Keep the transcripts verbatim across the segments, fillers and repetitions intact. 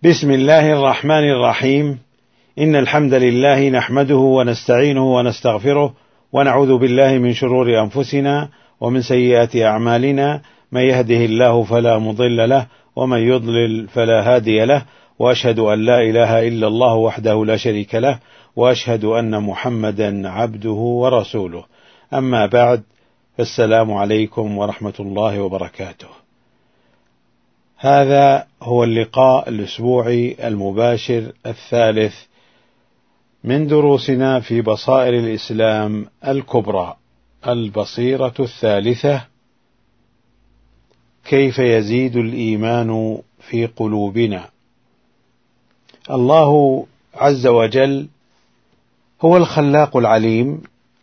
بسم الله الرحمن الرحيم. إن الحمد لله نحمده ونستعينه ونستغفره ونعوذ بالله من شرور أنفسنا ومن سيئات أعمالنا، من يهده الله فلا مضل له ومن يضلل فلا هادي له، وأشهد أن لا إله إلا الله وحده لا شريك له، وأشهد أن محمدا عبده ورسوله. أما بعد، السلام عليكم ورحمة الله وبركاته. هذا هو اللقاء الأسبوعي المباشر الثالث من دروسنا في بصائر الإسلام الكبرى، البصيرة الثالثة: كيف يزيد الإيمان في قلوبنا. الله عز وجل هو الخلاق العليم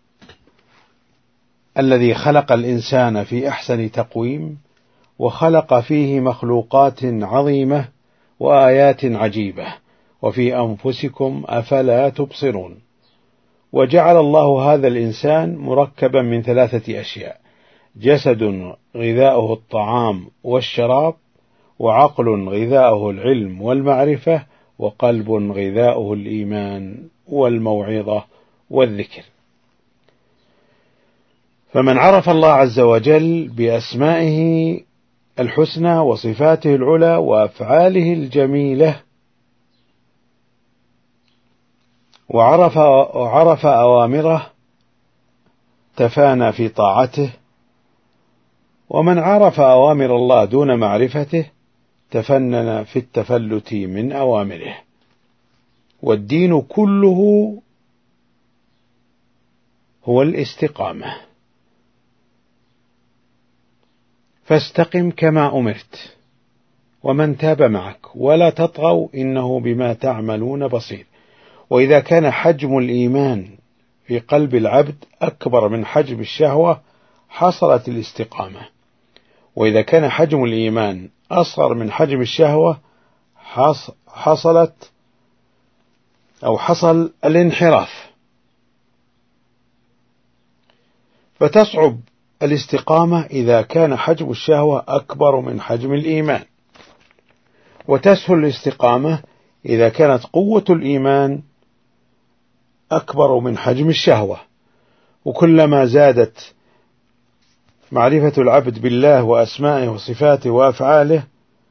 الذي خلق الإنسان في أحسن تقويم، وخلق فيه مخلوقات عظيمة وآيات عجيبة، وفي أنفسكم أفلا تبصرون. وجعل الله هذا الإنسان مركبا من ثلاثة أشياء: جسد غذاؤه الطعام والشراب، وعقل غذاؤه العلم والمعرفة، وقلب غذاؤه الإيمان والموعظة والذكر. فمن عرف الله عز وجل بأسمائه الحسنى وصفاته العلى وأفعاله الجميلة، وعرف, وعرف أوامره، تفانى في طاعته. ومن عرف أوامر الله دون معرفته تفنن في التفلت من أوامره. والدين كله هو الاستقامة، فاستقم كما أمرت ومن تاب معك ولا تطغوا إنه بما تعملون بصير. وإذا كان حجم الإيمان في قلب العبد أكبر من حجم الشهوة حصلت الاستقامة، وإذا كان حجم الإيمان أصغر من حجم الشهوة حصلت أو حصل الانحراف. فتصعب الاستقامة إذا كان حجم الشهوة أكبر من حجم الإيمان، وتسهل الاستقامة إذا كانت قوة الإيمان أكبر من حجم الشهوة. وكلما زادت معرفة العبد بالله وأسمائه وصفاته وأفعاله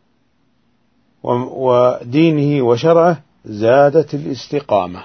ودينه وشرعه زادت الاستقامة.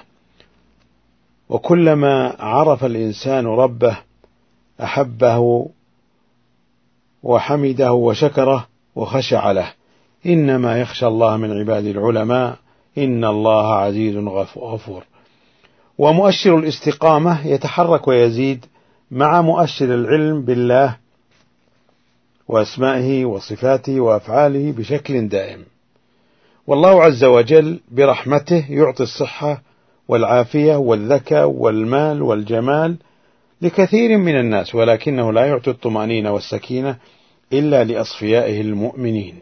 وكلما عرف الإنسان ربه أحبه وحمده وشكره وخشع له. إنما يخشى الله من عباد العلماء، إن الله عزيز غفور. ومؤشر الاستقامة يتحرك ويزيد مع مؤشر العلم بالله وأسمائه وصفاته وأفعاله بشكل دائم. والله عز وجل برحمته يعطي الصحة والعافية والذكاء والمال والجمال لكثير من الناس، ولكنه لا يعطي الطمأنينة والسكينة إلا لأصفيائه المؤمنين.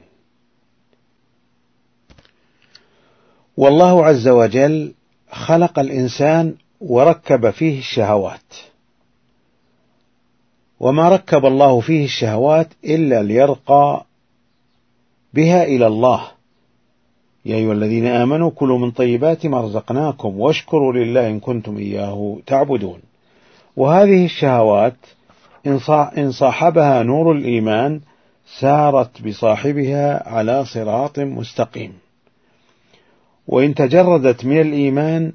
والله عز وجل خلق الإنسان وركب فيه الشهوات، وما ركب الله فيه الشهوات إلا ليرقى بها إلى الله. يا أيها الذين آمنوا كلوا من طيبات ما رزقناكم واشكروا لله إن كنتم إياه تعبدون. وهذه الشهوات إن صاحبها نور الإيمان سارت بصاحبها على صراط مستقيم، وإن تجردت من الإيمان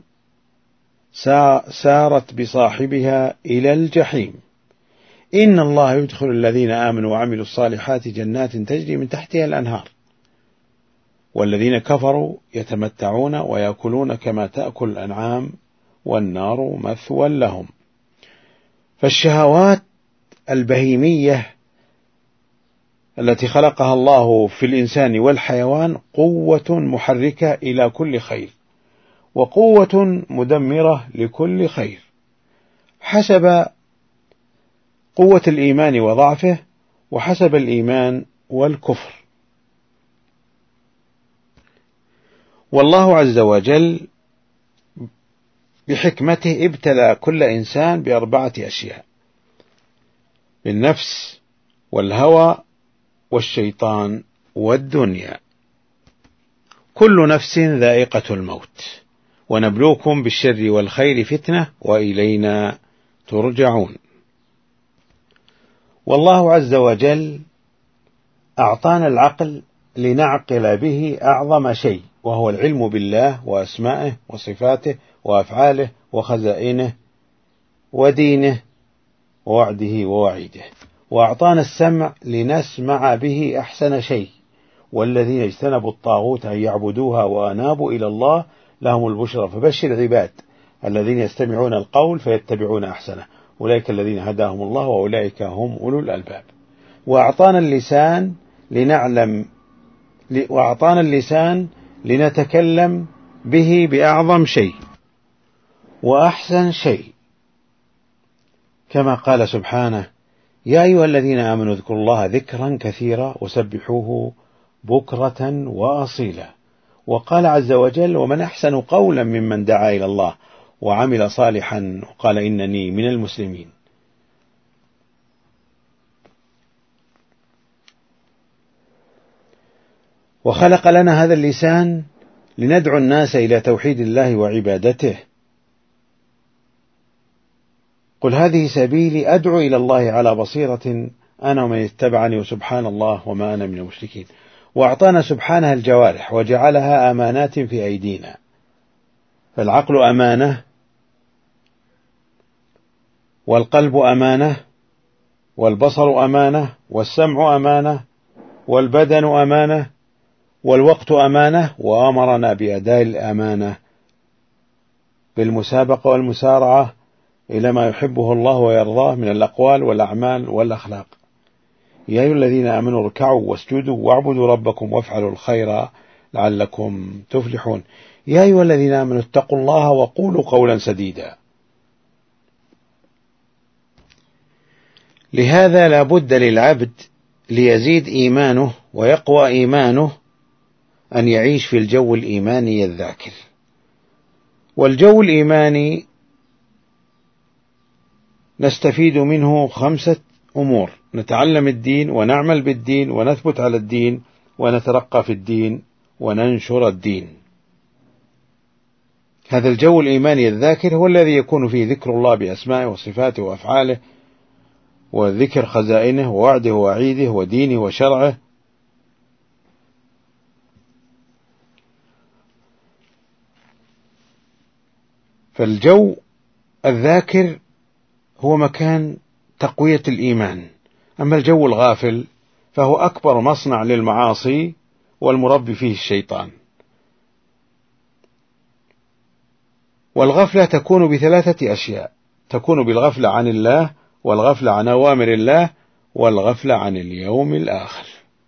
سارت بصاحبها إلى الجحيم. إن الله يدخل الذين آمنوا وعملوا الصالحات جنات تجري من تحتها الأنهار، والذين كفروا يتمتعون ويأكلون كما تأكل الأنعام والنار مثوى لهم. فالشهوات البهيمية التي خلقها الله في الإنسان والحيوان قوة محركة إلى كل خير، وقوة مدمرة لكل خير حسب قوة الإيمان وضعفه، وحسب الإيمان والكفر. والله عز وجل بحكمته ابتلى كل إنسان بأربعة أشياء: بالنفس والهوى والشيطان والدنيا. كل نفس ذائقة الموت ونبلوكم بالشر والخير فتنة وإلينا ترجعون. والله عز وجل أعطانا العقل لنعقل به أعظم شيء، وهو العلم بالله وأسمائه وصفاته وأفعاله وخزائنه ودينه ووعده ووعيده. وأعطانا السمع لنسمع به أحسن شيء، والذين اجتنبوا الطاغوت أن يعبدوها وأنابوا إلى الله لهم البشرى فبشر العباد الذين يستمعون القول فيتبعون أحسنه أولئك الذين هداهم الله وأولئك هم أولو الألباب. وأعطانا اللسان لنعلم وأعطانا اللسان لنتكلم به بأعظم شيء وأحسن شيء، كما قال سبحانه: يا أيها الذين آمنوا اذكروا الله ذكرا كثيرا وسبحوه بكرة وأصيلا. وقال عز وجل: ومن أحسن قولا ممن دعا إلى الله وعمل صالحا وقال إنني من المسلمين. وخلق لنا هذا اللسان لندعو الناس إلى توحيد الله وعبادته. قل هذه سبيلي أدعو إلى الله على بصيرة أنا ومن اتبعني وسبحان الله وما أنا من المشركين. وأعطانا سبحانه الجوارح وجعلها أمانات في أيدينا، فالعقل أمانة، والقلب أمانة، والبصر أمانة، والسمع أمانة، والبدن أمانة، والوقت أمانة. وأمرنا بأداء الأمانة بالمسابقة والمسارعة إلى ما يحبه الله ويرضاه من الأقوال والأعمال والأخلاق. يا أيها الذين آمنوا اركعوا واسجدوا واعبدوا ربكم وافعلوا الخير لعلكم تفلحون. يا أيها الذين آمنوا اتقوا الله وقولوا قولا سديدا. لهذا لا بد للعبد ليزيد إيمانه ويقوى إيمانه أن يعيش في الجو الإيماني الذاكر. والجو الإيماني نستفيد منه خمسة أمور: نتعلم الدين ونعمل بالدين ونثبت على الدين ونترقى في الدين وننشر الدين. هذا الجو الإيماني الذاكر هو الذي يكون فيه ذكر الله بأسمائه وصفاته وأفعاله، وذكر خزائنه ووعده ووعيده ودينه وشرعه. فالجو الذاكر هو مكان تقوية الإيمان. أما الجو الغافل فهو أكبر مصنع للمعاصي والمربي فيه الشيطان. والغفلة تكون بثلاثة أشياء: تكون بالغفلة عن الله، والغفلة عن أوامر الله، والغفلة عن اليوم الآخر.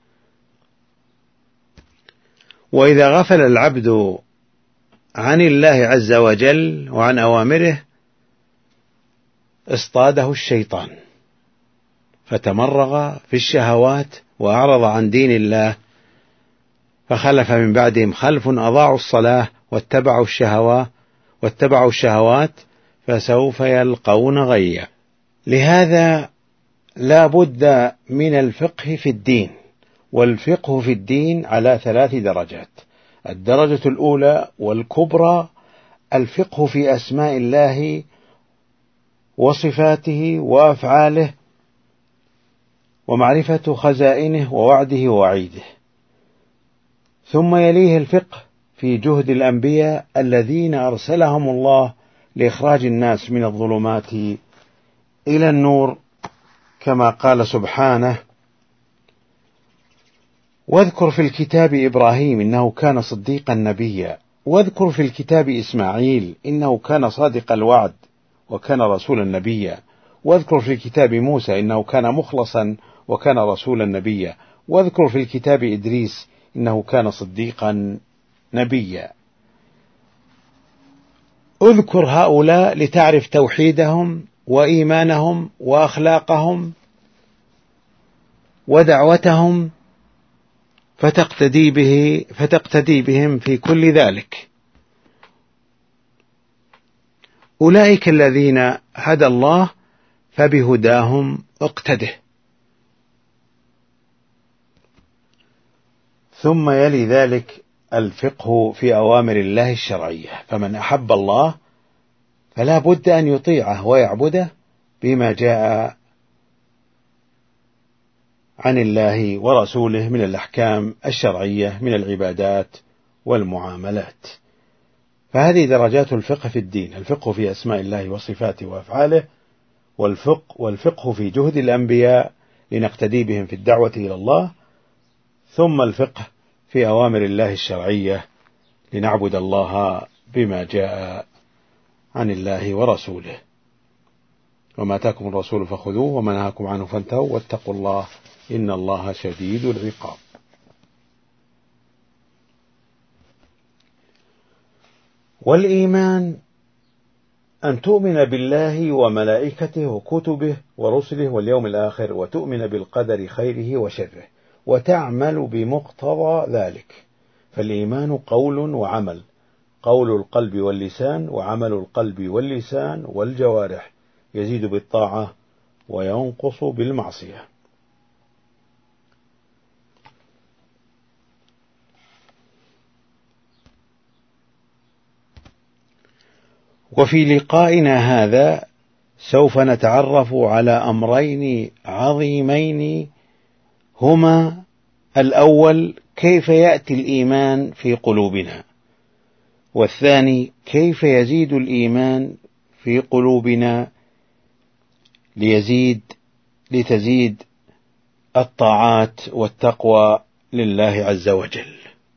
وإذا غفل العبد عن الله عز وجل وعن أوامره اصطاده الشيطان فتمرغ في الشهوات وأعرض عن دين الله، فخلف من بعدهم خلف أضاعوا الصلاة واتبعوا الشهوات واتبعوا الشهوات فسوف يلقون غيا. لهذا لا بد من الفقه في الدين. والفقه في الدين على ثلاث درجات: الدرجة الأولى والكبرى الفقه في أسماء الله وصفاته وأفعاله ومعرفة خزائنه ووعده ووعيده. ثم يليه الفقه في جهد الأنبياء الذين أرسلهم الله لإخراج الناس من الظلمات إلى النور، كما قال سبحانه: واذكر في الكتاب إبراهيم إنه كان صديقا نبيا، واذكر في الكتاب إسماعيل إنه كان صادق الوعد وكان رسولا نبيا، واذكر في الكتاب موسى إنه كان مخلصا وكان رسولا نبيا، واذكر في الكتاب إدريس إنه كان صديقا نبيا. اذكر هؤلاء لتعرف توحيدهم وإيمانهم وأخلاقهم ودعوتهم، فتقتدي به فتقتدي بهم في كل ذلك. أولئك الذين هدى الله فبهداهم اقتده. ثم يلي ذلك الفقه في أوامر الله الشرعية، فمن أحب الله فلا بد أن يطيعه ويعبده بما جاء عن الله ورسوله من الأحكام الشرعية من العبادات والمعاملات. فهذه درجات الفقه في الدين: الفقه في أسماء الله وصفاته وأفعاله، والفقه, والفقه في جهد الأنبياء لنقتدي بهم في الدعوة إلى الله، ثم الفقه في أوامر الله الشرعية لنعبد الله بما جاء عن الله ورسوله. وما آتاكم الرسول فخذوه وما نهاكم عنه فانتهوا واتقوا الله إن الله شديد العقاب. والإيمان أن تؤمن بالله وملائكته وكتبه ورسله واليوم الآخر، وتؤمن بالقدر خيره وشره، وتعمل بمقتضى ذلك. فالإيمان قول وعمل: قول القلب واللسان، وعمل القلب واللسان والجوارح، يزيد بالطاعة وينقص بالمعصية. وفي لقائنا هذا سوف نتعرف على أمرين عظيمين، هما: الأول كيف يأتي الإيمان في قلوبنا، والثاني كيف يزيد الإيمان في قلوبنا ليزيد لتزيد الطاعات والتقوى لله عز وجل.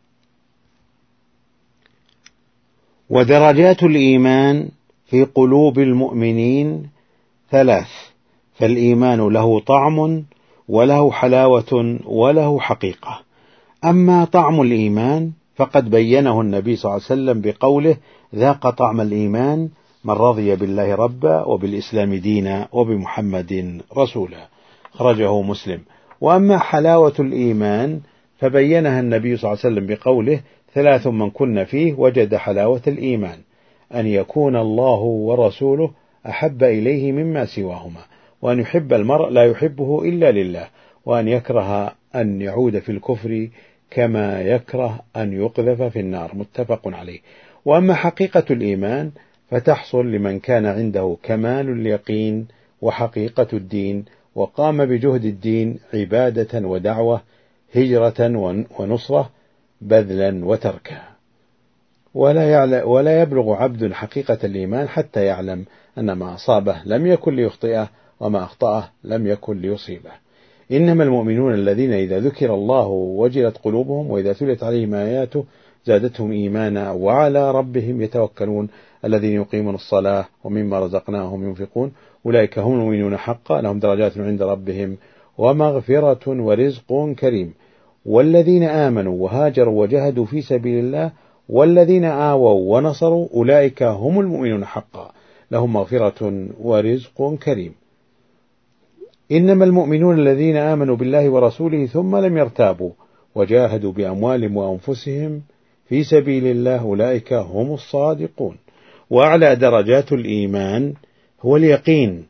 ودرجات الإيمان في قلوب المؤمنين ثلاث: فالإيمان له طعم وله حلاوة وله حقيقة. أما طعم الإيمان فقد بينه النبي صلى الله عليه وسلم بقوله: ذاق طعم الإيمان من رضي بالله ربا وبالإسلام دينا وبمحمد رسولا، خرجه مسلم. وأما حلاوة الإيمان فبينها النبي صلى الله عليه وسلم بقوله: ثلاث من كن فيه وجد حلاوة الإيمان: أن يكون الله ورسوله أحب إليه مما سواهما، وأن يحب المرء لا يحبه إلا لله، وأن يكره أن يعود في الكفر كما يكره أن يقذف في النار، متفق عليه. وأما حقيقة الإيمان فتحصل لمن كان عنده كمال اليقين وحقيقة الدين، وقام بجهد الدين عبادة ودعوة، هجرة ونصرة، بذلا وتركا. ولا, ولا يبلغ عبد حقيقة الإيمان حتى يعلم أن ما أصابه لم يكن ليخطئه، وما أخطأه لم يكن ليصيبه. إنما المؤمنون الذين إذا ذكر الله وجلت قلوبهم وإذا تليت عليهم آياته زادتهم إيمانا وعلى ربهم يتوكلون الذين يقيمون الصلاة ومما رزقناهم ينفقون أولئك هم المؤمنون حقا لهم درجات عند ربهم ومغفرة ورزق كريم. والذين آمنوا وهاجروا وجاهدوا في سبيل الله والذين آووا ونصروا أولئك هم المؤمنون حقا لهم مغفرة ورزق كريم. إنما المؤمنون الذين آمنوا بالله ورسوله ثم لم يرتابوا وجاهدوا بأموالهم وأنفسهم في سبيل الله أولئك هم الصادقون. وأعلى درجات الإيمان هو اليقين،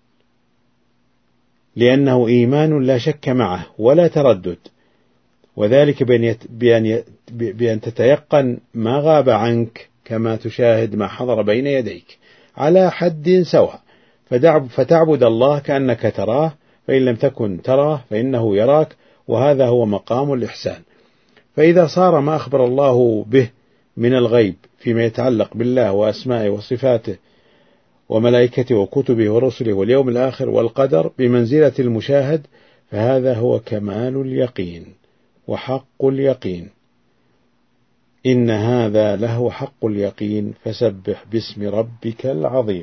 لأنه إيمان لا شك معه ولا تردد، وذلك بأن, بأن تتيقن ما غاب عنك كما تشاهد ما حضر بين يديك على حد سواء، فتعبد الله كأنك تراه، فإن لم تكن تراه فإنه يراك، وهذا هو مقام الإحسان. فإذا صار ما أخبر الله به من الغيب فيما يتعلق بالله وأسمائه وصفاته وملائكته وكتبه ورسله واليوم الآخر والقدر بمنزلة المشاهد، فهذا هو كمال اليقين وحق اليقين. إن هذا له حق اليقين فسبح باسم ربك العظيم.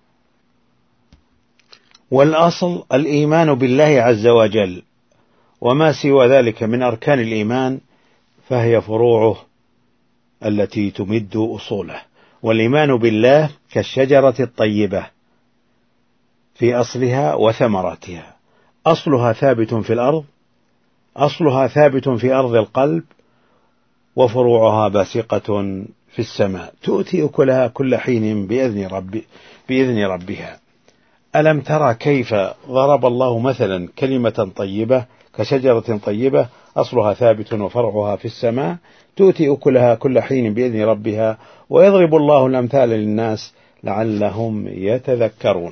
والأصل الإيمان بالله عز وجل، وما سوى ذلك من أركان الإيمان فهي فروعه التي تمد أصوله. والإيمان بالله كالشجرة الطيبة في أصلها وثمراتها، أصلها ثابت في الأرض أصلها ثابت في أرض القلب، وفروعها باسقة في السماء، تؤتي أكلها كل حين بإذن, رب بإذن ربها. ألم ترى كيف ضرب الله مثلا كلمة طيبة كشجرة طيبة أصلها ثابت وفرعها في السماء تؤتي أكلها كل حين بإذن ربها ويضرب الله الأمثال للناس لعلهم يتذكرون.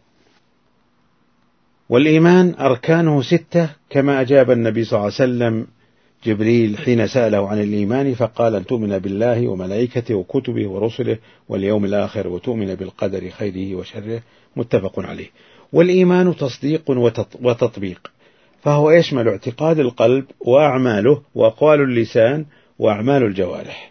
والإيمان أركانه ستة كما أجاب النبي صلى الله عليه وسلم جبريل حين سأله عن الإيمان فقال أن تؤمن بالله وملائكته وكتبه ورسله واليوم الآخر وتؤمن بالقدر خيره وشره، متفق عليه. والإيمان تصديق وتطبيق، فهو يشمل اعتقاد القلب وأعماله وأقوال اللسان وأعمال الجوارح.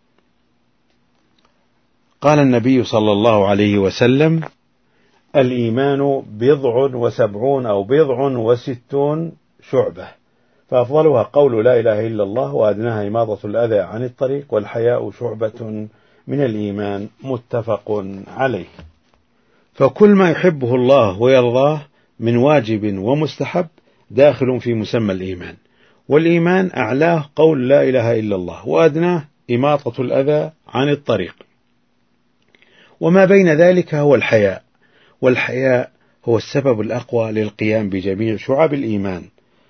قال النبي صلى الله عليه وسلم: الإيمان بضع وسبعون أو بضع وستون شعبة، فأفضلها قول لا إله إلا الله وأدناها إماطة الأذى عن الطريق والحياء شعبة من الإيمان، متفق عليه. فكل ما يحبه الله ويرضاه من واجب ومستحب داخل في مسمى الإيمان. والإيمان أعلاه قول لا إله إلا الله وأدناه إماطة الأذى عن الطريق، وما بين ذلك هو الحياء، والحياء هو السبب الأقوى للقيام بجميع شعب الإيمان.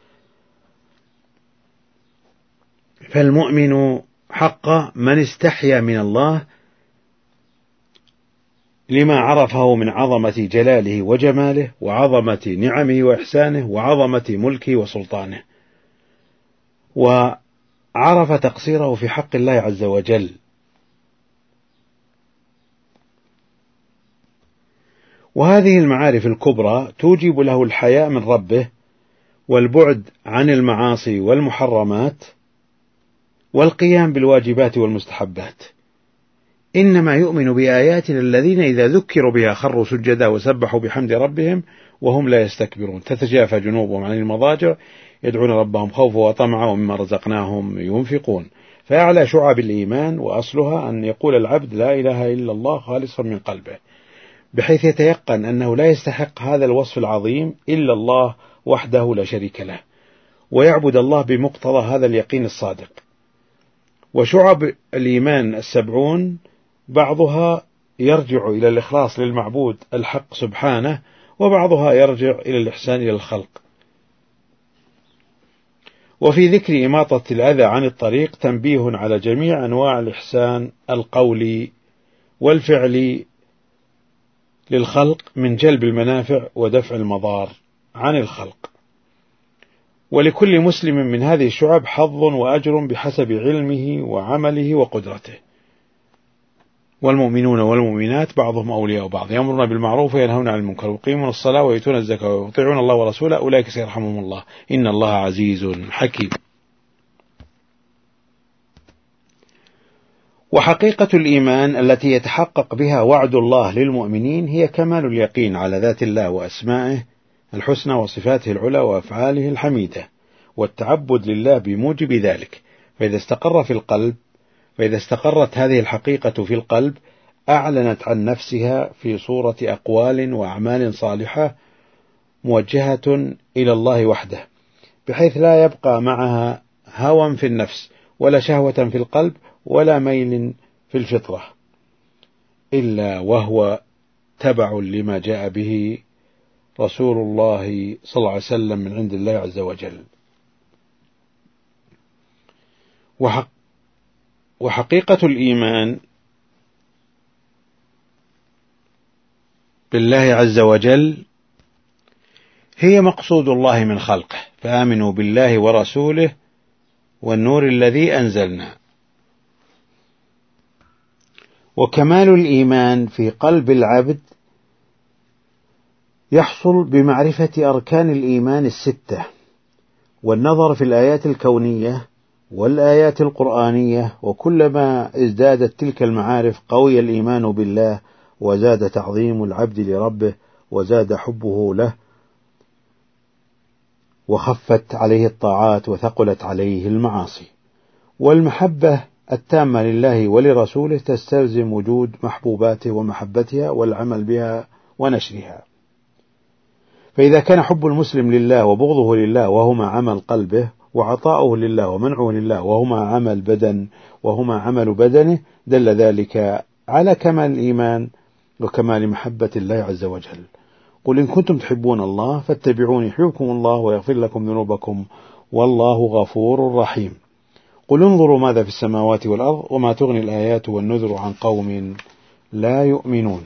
فالمؤمن حق من استحيا من الله لما عرفه من عظمة جلاله وجماله وعظمة نعمه وإحسانه وعظمة ملكه وسلطانه، وعرف تقصيره في حق الله عز وجل. وهذه المعارف الكبرى توجب له الحياء من ربه والبعد عن المعاصي والمحرمات والقيام بالواجبات والمستحبات. إنما يؤمن بآياتنا الذين إذا ذكروا بها خروا سجدا وسبحوا بحمد ربهم وهم لا يستكبرون، تتجافى جنوبهم عن المضاجع يدعون ربهم خوفا وطمعا ومما رزقناهم ينفقون. فأعلى شعب الإيمان وأصلها أن يقول العبد لا إله إلا الله خالصا من قلبه، بحيث يتيقن أنه لا يستحق هذا الوصف العظيم إلا الله وحده لا شريك له، ويعبد الله بمقتضى هذا اليقين الصادق. وشعب الإيمان السبعون بعضها يرجع إلى الإخلاص للمعبود الحق سبحانه، وبعضها يرجع إلى الإحسان إلى الخلق. وفي ذكر إماطة الأذى عن الطريق تنبيه على جميع أنواع الإحسان القولي والفعلي للخلق من جلب المنافع ودفع المضار عن الخلق. ولكل مسلم من هذه الشعب حظ وأجر بحسب علمه وعمله وقدرته. والمؤمنون والمؤمنات بعضهم أولياء بعض، يأمرون بالمعروف وينهون عن المنكر ويقيمون الصلاة ويؤتون الزكاة ويطيعون الله ورسوله أولئك سيرحمهم الله إن الله عزيز حكيم. وحقيقة الإيمان التي يتحقق بها وعد الله للمؤمنين هي كمال اليقين على ذات الله وأسمائه الحسنى وصفاته العلى وأفعاله الحميدة، والتعبد لله بموجب ذلك. فإذا استقر في القلب فإذا استقرت هذه الحقيقة في القلب أعلنت عن نفسها في صورة أقوال وأعمال صالحة موجهة إلى الله وحده، بحيث لا يبقى معها هوى في النفس ولا شهوة في القلب ولا ميل في الفطرة، إلا وهو تبع لما جاء به رسول الله صلى الله عليه وسلم من عند الله عز وجل. وحق وحقيقة الإيمان بالله عز وجل هي مقصود الله من خلقه، فآمنوا بالله ورسوله والنور الذي أنزلنا. وكمال الإيمان في قلب العبد يحصل بمعرفة أركان الإيمان الستة، والنظر في الآيات الكونية والآيات القرآنية، وكلما ازدادت تلك المعارف قوي الإيمان بالله وزاد تعظيم العبد لربه وزاد حبه له وخفت عليه الطاعات وثقلت عليه المعاصي. والمحبة التامة لله ولرسوله تستلزم وجود محبوباته ومحبتها والعمل بها ونشرها. فإذا كان حب المسلم لله وبغضه لله وهما عمل قلبه، وعطاؤه لله ومنعه لله وهما عمل بدن وهما عمل بدنه، دل ذلك على كمال الإيمان وكمال محبة الله عز وجل. قل إن كنتم تحبون الله فاتبعوني يحببكم الله ويغفر لكم ذنوبكم والله غفور رحيم. قل انظروا ماذا في السماوات والأرض وما تغني الآيات والنذر عن قوم لا يؤمنون.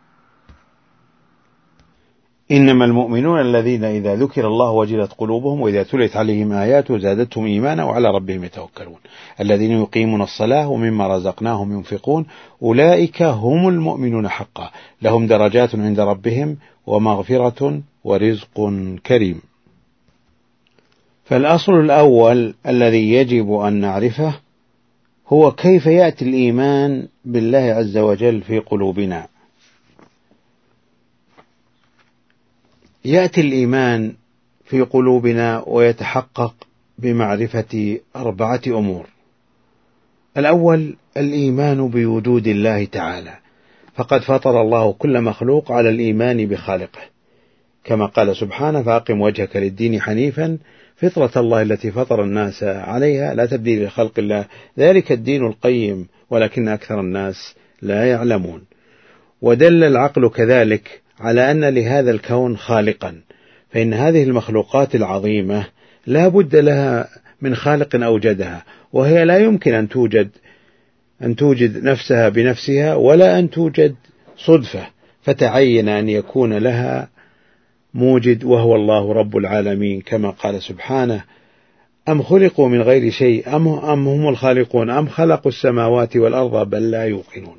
إنما المؤمنون الذين إذا ذكر الله وجلت قلوبهم وإذا تليت عليهم آياته زادتهم إيمانا وعلى ربهم يتوكلون الذين يقيمون الصلاة ومما رزقناهم ينفقون أولئك هم المؤمنون حقا لهم درجات عند ربهم ومغفرة ورزق كريم. فالأصل الأول الذي يجب أن نعرفه هو كيف يأتي الإيمان بالله عز وجل في قلوبنا. يأتي الإيمان في قلوبنا ويتحقق بمعرفة أربعة أمور. الأول الإيمان بوجود الله تعالى، فقد فطر الله كل مخلوق على الإيمان بخالقه كما قال سبحانه فأقم وجهك للدين حنيفا فطرة الله التي فطر الناس عليها لا تبديل لخلق الله ذلك الدين القيم ولكن أكثر الناس لا يعلمون. ودل العقل كذلك على أن لهذا الكون خالقا، فإن هذه المخلوقات العظيمة لا بد لها من خالق أوجدها، وهي لا يمكن أن توجد أن توجد نفسها بنفسها ولا أن توجد صدفة، فتعين أن يكون لها موجد وهو الله رب العالمين كما قال سبحانه أم خلقوا من غير شيء أم, أم هم الخالقون أم خلقوا السماوات والأرض بل لا يوقنون.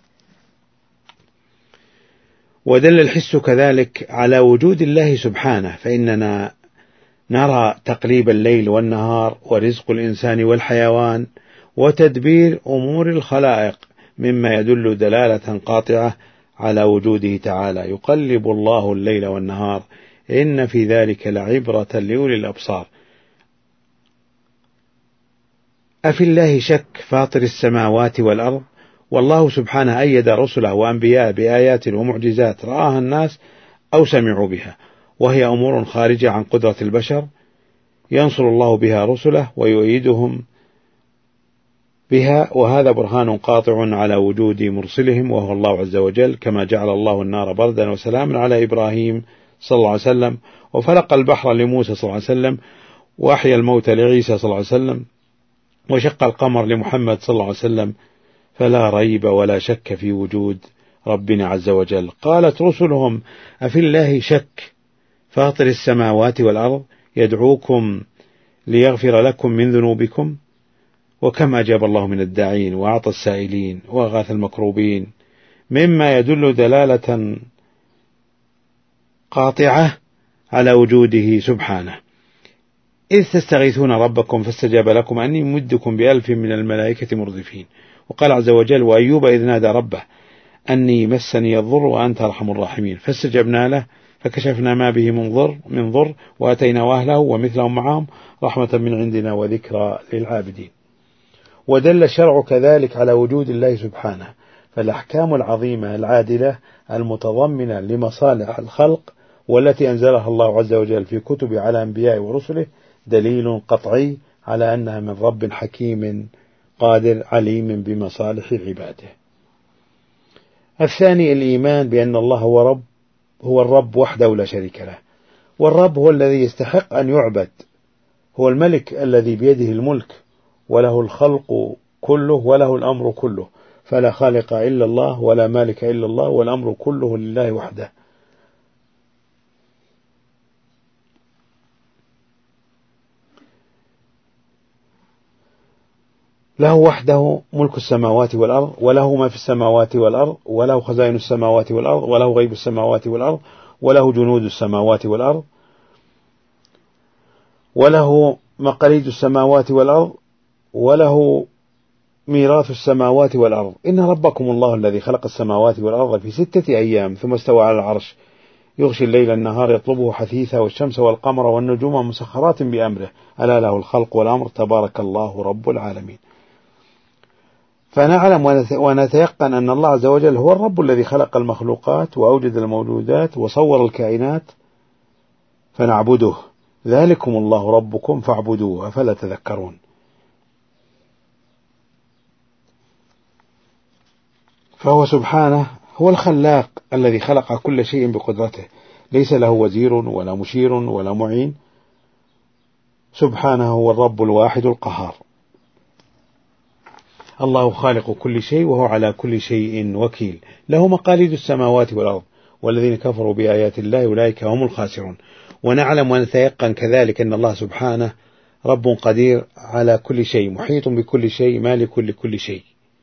ودل الحس كذلك على وجود الله سبحانه، فإننا نرى تقليب الليل والنهار ورزق الإنسان والحيوان وتدبير أمور الخلائق مما يدل دلالة قاطعة على وجوده تعالى. يقلب الله الليل والنهار إن في ذلك لعبرة لأولي الأبصار. أفي الله شك فاطر السماوات والأرض، والله سبحانه أيد رسله وأنبياء بآيات ومعجزات رآها الناس أو سمعوا بها، وهي أمور خارجة عن قدرة البشر ينصر الله بها رسله ويؤيدهم بها، وهذا برهان قاطع على وجود مرسلهم وهو الله عز وجل، كما جعل الله النار بردا وسلاما على إبراهيم صلى الله عليه وسلم، وفلق البحر لموسى صلى الله عليه وسلم، وأحيا الموت لعيسى صلى الله عليه وسلم، وشق القمر لمحمد صلى الله عليه وسلم. فلا ريب ولا شك في وجود ربنا عز وجل. قالت رسلهم أفي الله شك فاطر السماوات والأرض يدعوكم ليغفر لكم من ذنوبكم، وكم أجاب الله من الداعين وأعطى السائلين وأغاث المكروبين، مما يدل دلالة قاطعة على وجوده سبحانه. إذ تستغيثون ربكم فاستجاب لكم أني ممدكم بألف من الملائكة مردفين. وقال عز وجل وأيوب إذ نادى ربه أني مسني الضر وأنت أرحم الراحمين فاستجبنا له فكشفنا ما به من ضر من ضر وأتينا أهله ومثلهم معهم رحمة من عندنا وذكرى للعابدين. ودل الشرع كذلك على وجود الله سبحانه، فالأحكام العظيمة العادلة المتضمنة لمصالح الخلق والتي أنزلها الله عز وجل في كتب على أنبياء ورسله دليل قطعي على أنها من رب حكيم قادر عليم بمصالح عباده. الثاني الإيمان بأن الله هو رب هو الرب وحده لا شريك له، والرب هو الذي يستحق أن يعبد، هو الملك الذي بيده الملك وله الخلق كله وله الأمر كله، فلا خالق إلا الله ولا مالك إلا الله والأمر كله لله وحده. له وحده ملك السماوات والأرض، وله ما في السماوات والأرض، وله خزائن السماوات والأرض، وله غيب السماوات والأرض، وله جنود السماوات والأرض، وله مقاليد السماوات والأرض، وله ميراث السماوات والأرض. إن ربكم الله الذي خلق السماوات والأرض في ستة أيام ثم استوى على العرش يغشي الليل النهار يطلبه حثيثا والشمس والقمر والنجوم مسخرات بأمره ألا له الخلق والأمر تبارك الله رب العالمين. فنعلم ونتيقن أن الله عز وجل هو الرب الذي خلق المخلوقات وأوجد الموجودات وصور الكائنات فنعبده، ذلكم الله ربكم فاعبدوه أفلا تذكرون. فهو سبحانه هو الخلاق الذي خلق كل شيء بقدرته، ليس له وزير ولا مشير ولا معين، سبحانه هو الرب الواحد القهار. الله خالق كل شيء وهو على كل شيء وكيل، له مقاليد السماوات والأرض، والذين كفروا بآيات الله أولئك هم الخاسرون. ونعلم ونتيقن كذلك أن الله سبحانه رب قدير على كل شيء، محيط بكل شيء، مالك لكل شيء.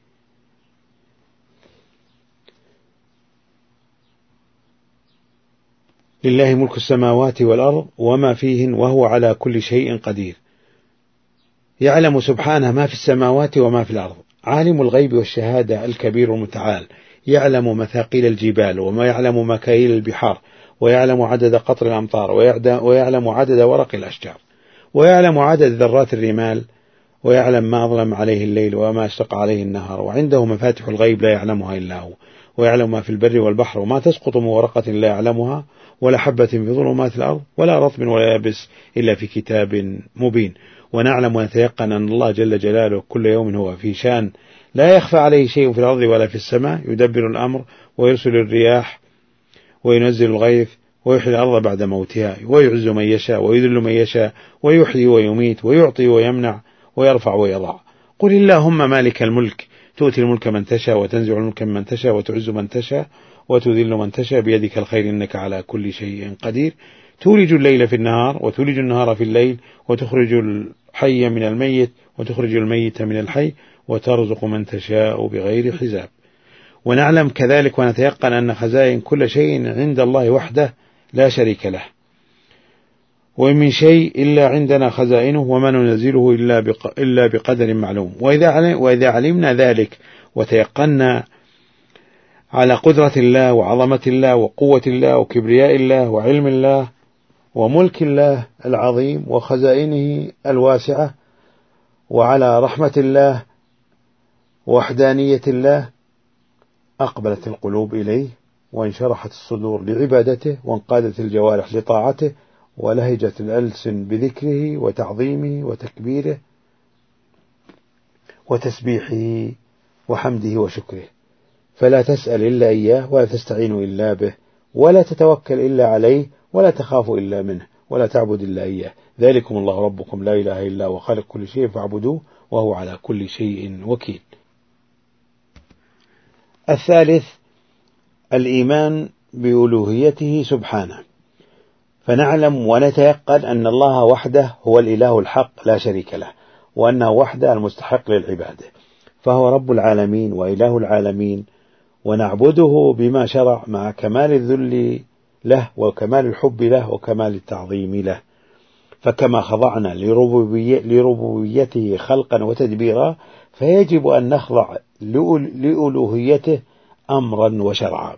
لله ملك السماوات والأرض وما فيهن وهو على كل شيء قدير. يعلم سبحانه ما في السماوات وما في الأرض، عالم الغيب والشهادة الكبير المتعال، يعلم مثاقيل الجبال وما يعلم مكاييل البحار، ويعلم عدد قطر الأمطار، ويعلم عدد ورق الأشجار، ويعلم عدد ذرات الرمال، ويعلم ما أظلم عليه الليل وما أشرق عليه النهار، وعنده مفاتح الغيب لا يعلمها إلا هو، ويعلم ما في البر والبحر، وما تسقط من ورقة لا يعلمها، ولا حبة في ظلمات الأرض، ولا رطب ولا يابس إلا في كتاب مبين. ونعلم ونتيقن أن الله جل جلاله كل يوم هو في شأن، لا يخفى عليه شيء في الأرض ولا في السماء، يدبر الأمر ويرسل الرياح وينزل الغيث ويحيي الأرض بعد موتها، ويعز من يشاء ويذل من يشاء، ويحيي ويميت، ويعطي ويمنع، ويرفع ويضع. قل اللهم مالك الملك تؤتي الملك من تشاء، وتنزع الملك من تشاء، وتعز من تشاء، وتذل من تشاء، بيدك الخير إنك على كل شيء قدير. تولج الليل في النهار وتولج النهار في الليل، وتخرج الحي من الميت وتخرج الميت من الحي، وترزق من تشاء بغير حساب. ونعلم كذلك ونتيقن أن خزائن كل شيء عند الله وحده لا شريك له، ومن شيء إلا عندنا خزائنه، وما ننزله إلا بقدر معلوم. وإذا علمنا ذلك وتيقنا على قدرة الله وعظمة الله وقوة الله وكبرياء الله وعلم الله وملك الله العظيم وخزائنه الواسعة، وعلى رحمة الله ووحدانية الله، أقبلت القلوب إليه، وانشرحت الصدور لعبادته، وانقادت الجوارح لطاعته، ولهجت الألسن بذكره وتعظيمه وتكبيره وتسبيحه وحمده وشكره. فلا تسأل إلا إياه، ولا تستعين إلا به، ولا تتوكل إلا عليه، ولا تخاف إلا منه، ولا تعبد إلا إياه. ذلكم الله ربكم لا إله إلا هو خالق كل شيء فاعبدوه وهو على كل شيء وكيل. الثالث الإيمان بألوهيته سبحانه، فنعلم ونتيقن أن الله وحده هو الإله الحق لا شريك له، وأنه وحده المستحق للعبادة، فهو رب العالمين وإله العالمين، ونعبده بما شرع مع كمال الذل له وكمال الحب له وكمال التعظيم له. فكما خضعنا لربوبيته خلقا وتدبيرا، فيجب أن نخضع لألوهيته أمرا وشرعا.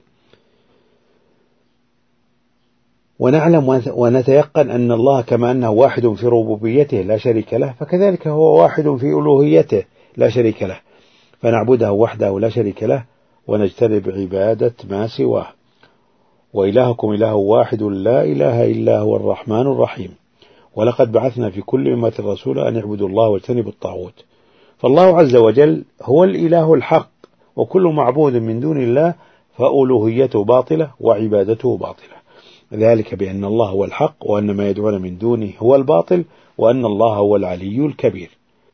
ونعلم ونتيقن أن الله كما أنه واحد في ربوبيته لا شريك له، فكذلك هو واحد في ألوهيته لا شريك له، فنعبده وحده لا شريك له، ونجتنب عبادة ما سواه. وإلهكم إله واحد لا إله إلا هو الرحمن الرحيم. ولقد بعثنا في كل أمة رسولا أن اعبدوا الله واجتنبوا الطاغوت. فالله عز وجل هو الإله الحق، وكل معبود من دون الله فألوهيته باطلة وعبادته باطلة، ذلك بأن الله هو الحق، وأن ما يدعون من دونه هو الباطل، وأن الله هو العلي الكبير.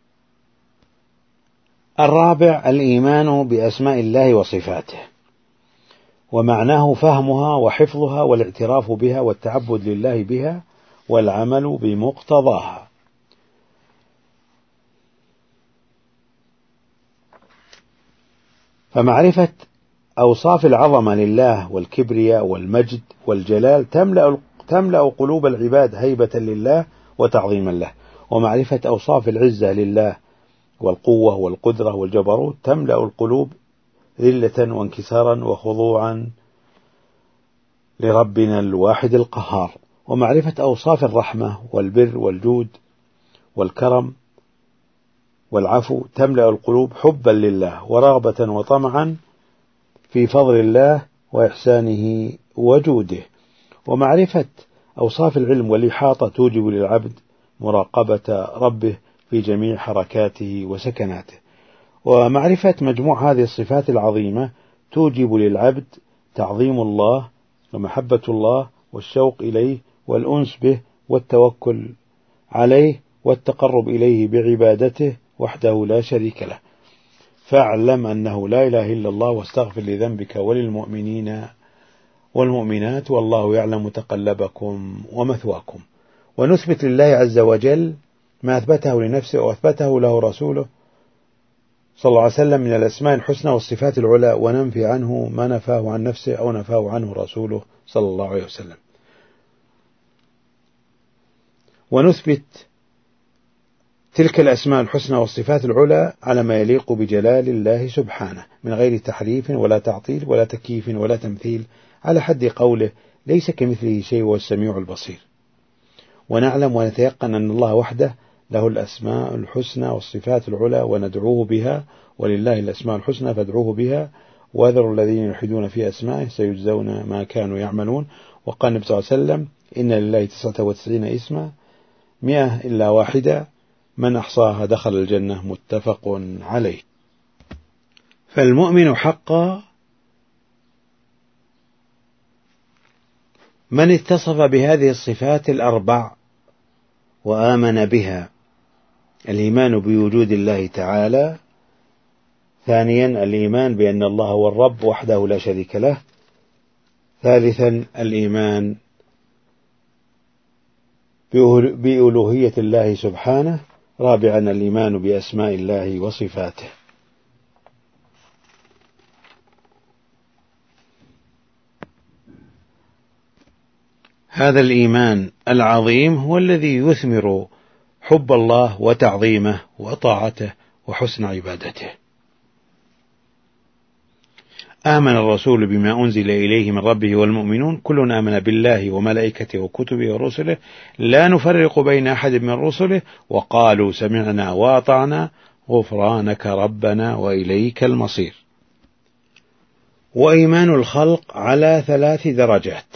الرابع الإيمان بأسماء الله وصفاته، ومعناه فهمها وحفظها والاعتراف بها والتعبد لله بها والعمل بمقتضاها. فمعرفة أوصاف العظمة لله والكبرياء والمجد والجلال تملأ تملأ قلوب العباد هيبة لله وتعظيما له، ومعرفة أوصاف العزة لله والقوة والقدرة والجبروت تملأ القلوب ذلة وانكسارا وخضوعا لربنا الواحد القهار. ومعرفة أوصاف الرحمة والبر والجود والكرم والعفو تملأ القلوب حبا لله ورغبة وطمعا في فضل الله وإحسانه وجوده. ومعرفة أوصاف العلم والإحاطة توجب للعبد مراقبة ربه في جميع حركاته وسكناته. ومعرفة مجموع هذه الصفات العظيمة توجب للعبد تعظيم الله ومحبة الله والشوق إليه والأنس به والتوكل عليه والتقرب إليه بعبادته وحده لا شريك له. فاعلم أنه لا إله إلا الله واستغفر لذنبك وللمؤمنين والمؤمنات والله يعلم متقلبكم ومثواكم. ونثبت لله عز وجل ما أثبته لنفسه وأثبته له رسوله صلى الله عليه وسلم من الأسماء الحسنى والصفات العلى، وننفي عنه ما نفاه عن نفسه أو نفاه عنه رسوله صلى الله عليه وسلم. ونثبت تلك الأسماء الحسنى والصفات العلى على ما يليق بجلال الله سبحانه من غير تحريف ولا تعطيل ولا تكييف ولا تمثيل، على حد قوله ليس كمثله شيء وهو السميع البصير. ونعلم ونتيقن أن الله وحده له الأسماء الحسنى والصفات العلى وندعوه بها، ولله الأسماء الحسنى فادعوه بها، وذروا الذين يلحدون في أسمائه سيجزون ما كانوا يعملون. وقال النبي صلى الله عليه وسلم إن لله تسعة وتسعين اسما مئة إلا واحدة من أحصاها دخل الجنة، متفق عليه. فالمؤمن حقا من اتصف بهذه الصفات الأربع وآمن بها: الإيمان بوجود الله تعالى، ثانيا الإيمان بأن الله هو الرب وحده لا شريك له، ثالثا الإيمان بألوهية الله سبحانه، رابعا الإيمان بأسماء الله وصفاته. هذا الإيمان العظيم هو الذي يثمر حب الله وتعظيمه وطاعته وحسن عبادته. آمن الرسول بما أنزل إليه من ربه والمؤمنون كل آمن بالله وملائكته وكتبه ورسله لا نفرق بين أحد من رسله وقالوا سمعنا وأطعنا غفرانك ربنا وإليك المصير. وإيمان الخلق على ثلاث درجات: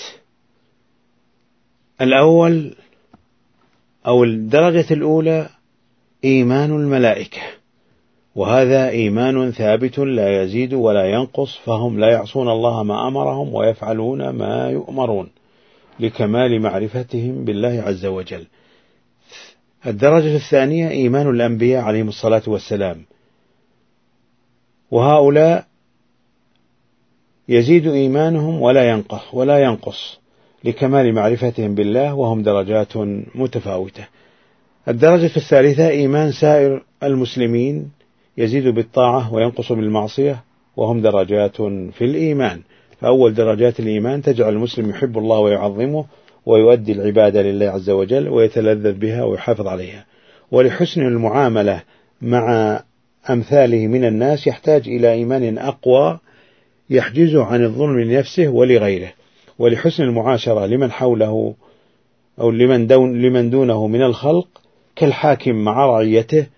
الأول أو الدرجة الأولى إيمان الملائكة، وهذا إيمان ثابت لا يزيد ولا ينقص، فهم لا يعصون الله ما أمرهم ويفعلون ما يؤمرون لكمال معرفتهم بالله عز وجل. الدرجة الثانية إيمان الأنبياء عليهم الصلاة والسلام، وهؤلاء يزيد إيمانهم ولا ينقص ولا ينقص لكمال معرفتهم بالله، وهم درجات متفاوتة. الدرجة الثالثة إيمان سائر المسلمين، يزيد بالطاعة وينقص بالمعصية، وهم درجات في الإيمان. فأول درجات الإيمان تجعل المسلم يحب الله ويعظمه ويؤدي العبادة لله عز وجل ويتلذذ بها ويحافظ عليها. ولحسن المعاملة مع أمثاله من الناس يحتاج إلى إيمان أقوى يحجزه عن الظلم لنفسه ولغيره. ولحسن المعاشرة لمن حوله أو لمن, دون لمن دونه من الخلق كالحاكم مع رعيته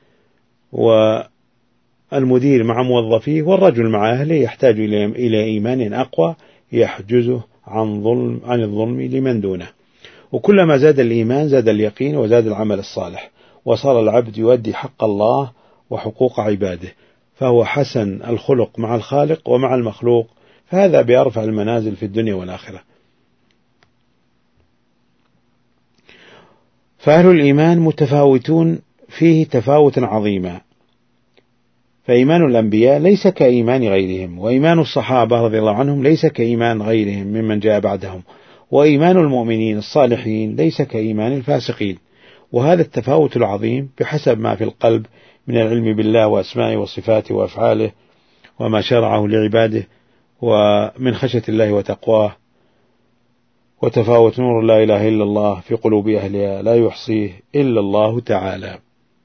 والمدير مع موظفيه والرجل مع أهله، يحتاج إلى إيمان أقوى يحجزه عن ظلم عن الظلم لمن دونه. وكلما زاد الإيمان زاد اليقين وزاد العمل الصالح، وصار العبد يؤدي حق الله وحقوق عباده، فهو حسن الخلق مع الخالق ومع المخلوق، فهذا بأرفع المنازل في الدنيا والآخرة. فأهل الإيمان متفاوتون فيه تفاوتا عظيما، فإيمان الأنبياء ليس كإيمان غيرهم، وإيمان الصحابة رضي الله عنهم ليس كإيمان غيرهم ممن جاء بعدهم، وإيمان المؤمنين الصالحين ليس كإيمان الفاسقين. وهذا التفاوت العظيم بحسب ما في القلب من العلم بالله وأسمائه وصفاته وأفعاله وما شرعه لعباده ومن خشية الله وتقواه. وتفاوت نور لا إله إلا الله في قلوب أهلها لا يحصيه إلا الله تعالى.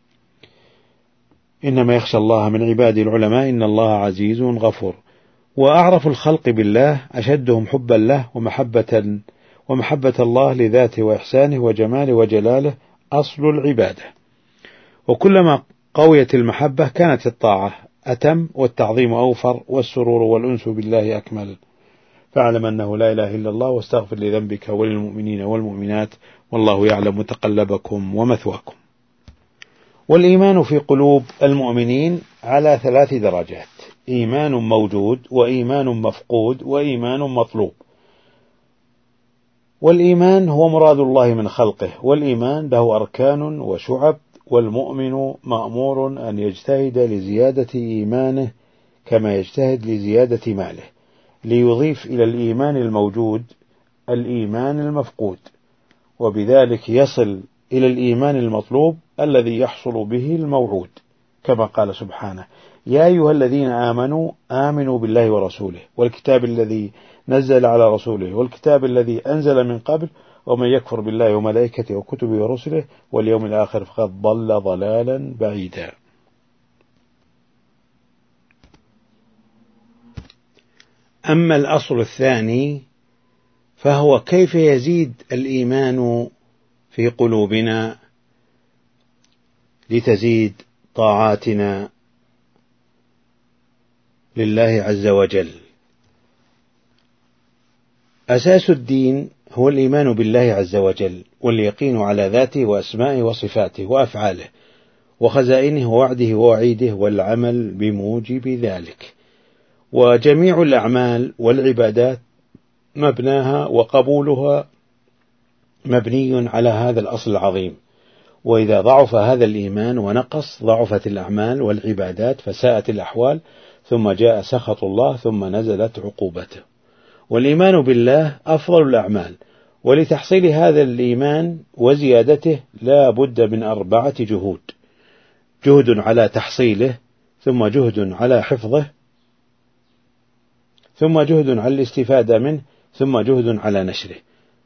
إنما يخشى الله من عباده العلماء إن الله عزيز غفور. وأعرف الخلق بالله أشدهم حبا له ومحبة ومحبة الله لذاته وإحسانه وجماله وجلاله أصل العبادة. وكلما قويت المحبة كانت الطاعة أتم والتعظيم أوفر والسرور والأنس بالله أكمل. فاعلم أنه لا إله إلا الله واستغفر لذنبك وللمؤمنين والمؤمنات والله يعلم متقلبكم ومثواكم. والإيمان في قلوب المؤمنين على ثلاث درجات: إيمان موجود وإيمان مفقود وإيمان مطلوب. والإيمان هو مراد الله من خلقه، والإيمان له أركان وشعب، والمؤمن مأمور أن يجتهد لزيادة إيمانه كما يجتهد لزيادة ماله، ليضيف إلى الإيمان الموجود الإيمان المفقود، وبذلك يصل إلى الإيمان المطلوب الذي يحصل به الموعود، كما قال سبحانه: يا أيها الذين آمنوا آمنوا بالله ورسوله والكتاب الذي نزل على رسوله والكتاب الذي أنزل من قبل ومن يكفر بالله وملائكته وكتبه ورسله واليوم الآخر فقد ضل ضلالا بعيدا. أما الأصل الثاني فهو كيف يزيد الإيمان في قلوبنا لتزيد طاعاتنا لله عز وجل. أساس الدين هو الإيمان بالله عز وجل، واليقين على ذاته وأسمائه وصفاته وأفعاله وخزائنه ووعده ووعيده، والعمل بموجب ذلك. وجميع الأعمال والعبادات مبناها وقبولها مبني على هذا الأصل العظيم، وإذا ضعف هذا الإيمان ونقص ضعفت الأعمال والعبادات فساءت الأحوال، ثم جاء سخط الله ثم نزلت عقوبته. والإيمان بالله أفضل الأعمال، ولتحصيل هذا الإيمان وزيادته لا بد من أربعة جهود: جهد على تحصيله، ثم جهد على حفظه، ثم جهد على الاستفادة منه، ثم جهد على نشره.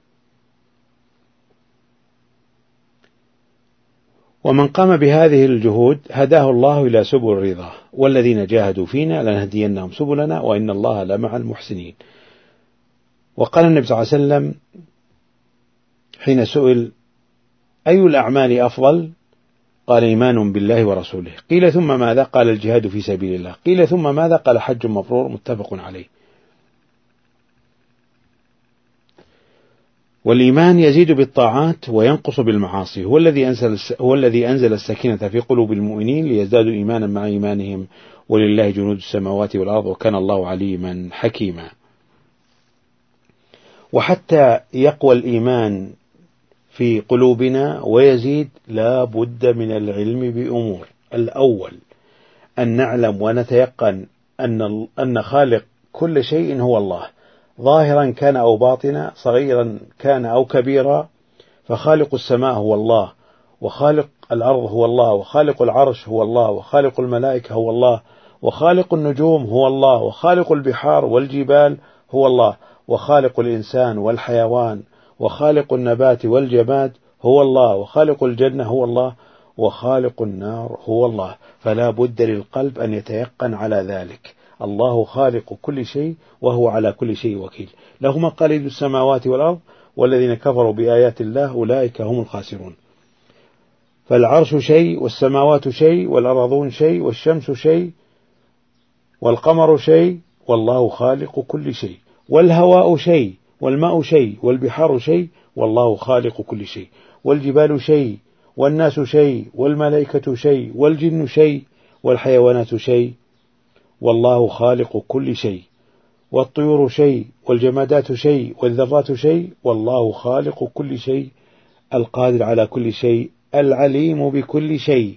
ومن قام بهذه الجهود هداه الله إلى سبل الرضا، والذين جاهدوا فينا لنهدينهم سبلنا وإن الله لمع المحسنين. وقال النبي صلى الله عليه وسلم حين سئل: أي الأعمال أفضل؟ قال: إيمان بالله ورسوله. قيل: ثم ماذا؟ قال: الجهاد في سبيل الله. قيل: ثم ماذا؟ قال: حج مبرور، متفق عليه. والإيمان يزيد بالطاعات وينقص بالمعاصي، هو الذي أنزل هو الذي أنزل السكينة في قلوب المؤمنين ليزدادوا إيمانا مع إيمانهم، ولله جنود السماوات والأرض وكان الله عليما حكيما. وحتى يقوى الإيمان في قلوبنا ويزيد لا بد من العلم بأمور: الأول أن نعلم ونتيقن أن أن خالق كل شيء هو الله، ظاهرا كان أو باطنا، صغيرا كان أو كبيرا، فخالق السماء هو الله، وخالق الأرض هو الله، وخالق العرش هو الله، وخالق الملائكة هو الله، وخالق النجوم هو الله، وخالق البحار والجبال هو الله، وخالق الإنسان والحيوان، وخالق النبات والجماد هو الله، وخالق الجنة هو الله، وخالق النار هو الله. فلا بد للقلب أن يتيقن على ذلك: الله خالق كل شيء وهو على كل شيء وكيل، له مقاليد السماوات والأرض، والذين كفروا بآيات الله أولئك هم الخاسرون. فالعرش شيء، والسماوات شيء، والأرضون شيء، والشمس شيء، والقمر شيء، والله خالق كل شيء. والهواء شيء، والماء شيء، والبحار شيء، والله خالق كل شيء. والجبال شيء، والناس شيء، والملائكة شيء، والجن شيء، والحيوانات شيء، والله خالق كل شيء. والطيور شيء، والجمادات شيء، والذرات شيء، والله خالق كل شيء، القادر على كل شيء، العليم بكل شيء.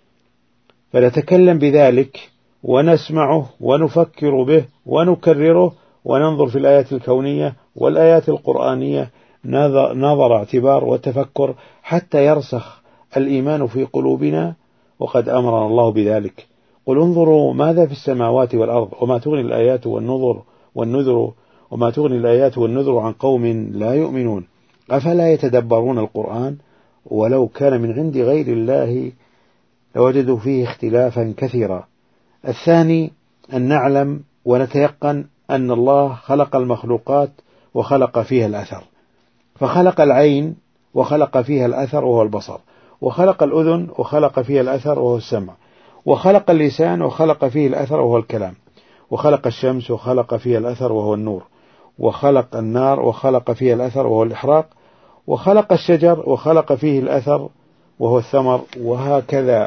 فنتكلم بذلك ونسمعه ونفكر به ونكرره وننظر في الآيات الكونية والآيات القرآنية نظر اعتبار وتفكر حتى يرسخ الإيمان في قلوبنا، وقد أمرنا الله بذلك: قل انظروا ماذا في السماوات والأرض وما تغني الآيات والنذر والنذر وما تغني الآيات والنذر عن قوم لا يؤمنون أفلا يتدبرون القرآن ولو كان من عند غير الله لوجدوا فيه اختلافا كثيرا. الثاني أن نعلم ونتيقن أن الله خلق المخلوقات وخلق فيها الأثر، فخلق العين وخلق فيها الأثر وهو البصر، وخلق الأذن وخلق فيها الأثر وهو السمع، وخلق اللسان وخلق فيه الأثر وهو الكلام، وخلق الشمس وخلق فيها الأثر وهو النور، وخلق النار وخلق فيها الأثر وهو الإحراق، وخلق الشجر وخلق فيه الأثر وهو الثمر، وهكذا.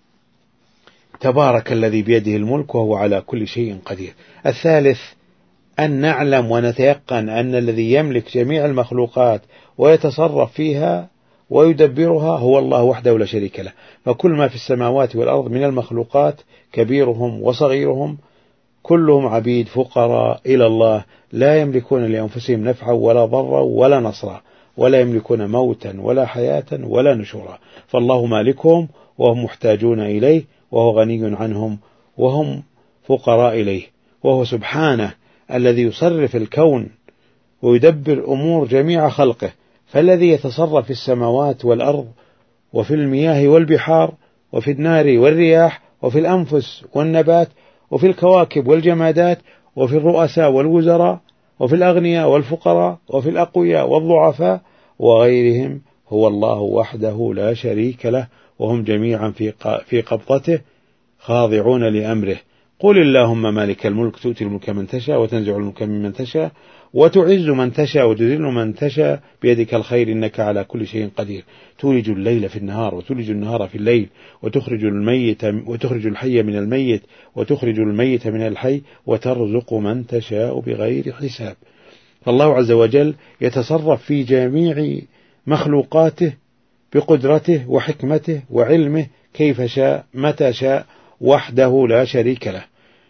تبارك الذي بيده الملك وهو على كل شيء قدير. الثالث أن نعلم ونتيقن أن الذي يملك جميع المخلوقات ويتصرف فيها ويدبرها هو الله وحده لا شريك له. فكل ما في السماوات والأرض من المخلوقات كبيرهم وصغيرهم كلهم عبيد فقراء إلى الله، لا يملكون لأنفسهم نفعا ولا ضرا ولا نصرا، ولا يملكون موتا ولا حياة ولا نشورا. فالله مالكهم وهم محتاجون إليه، وهو غني عنهم وهم فقراء إليه. وهو سبحانه الذي يصرف الكون ويدبر أمور جميع خلقه. فالذي يتصرف في السماوات والأرض وفي المياه والبحار وفي النار والرياح وفي الأنفس والنبات وفي الكواكب والجمادات وفي الرؤساء والوزراء وفي الأغنياء والفقراء وفي الأقوياء والضعفاء وغيرهم هو الله وحده لا شريك له، وهم جميعا في قبضته خاضعون لأمره. قل اللهم مالك الملك تؤتي الملك من تشاء وتنزع الملك ممن تشاء وتعز من تشاء وتذل من تشاء بيدك الخير إنك على كل شيء قدير. تولج الليل في النهار وتولج النهار في الليل وتخرج الميت وتخرج الحي من الميت وتخرج الميت من الحي وترزق من تشاء بغير حساب. فالله عز وجل يتصرف في جميع مخلوقاته بقدرته وحكمته وعلمه كيف شاء متى شاء وحده لا شريك له.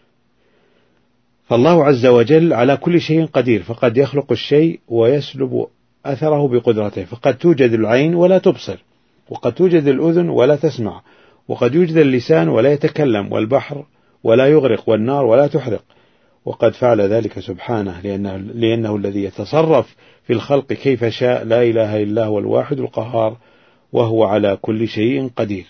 فالله عز وجل على كل شيء قدير، فقد يخلق الشيء ويسلب أثره بقدرته. فقد توجد العين ولا تبصر، وقد توجد الأذن ولا تسمع، وقد يوجد اللسان ولا يتكلم، والبحر ولا يغرق، والنار ولا تحرق. وقد فعل ذلك سبحانه لأنه, لأنه الذي يتصرف في الخلق كيف شاء، لا إله إلا هو الواحد القهار، وهو على كل شيء قدير.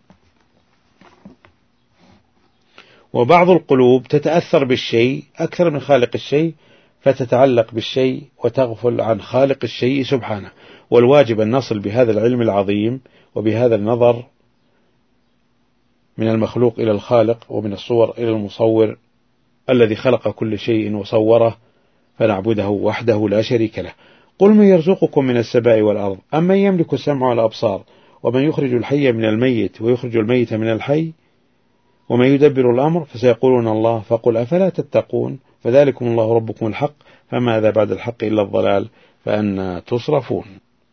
وبعض القلوب تتأثر بالشيء أكثر من خالق الشيء فتتعلق بالشيء وتغفل عن خالق الشيء سبحانه. والواجب أن نصل بهذا العلم العظيم وبهذا النظر من المخلوق إلى الخالق ومن الصور إلى المصور الذي خلق كل شيء وصوره، فنعبده وحده لا شريك له. قل من يرزقكم من السماء والأرض أم من يملك السمع والأبصار ومن يخرج الحي من الميت ويخرج الميت من الحي ومن يدبر الأمر فسيقولون الله. فقل أفلا تتقون فذلكم الله ربكم الحق فماذا بعد الحق إلا الضلال فأنا تصرفون.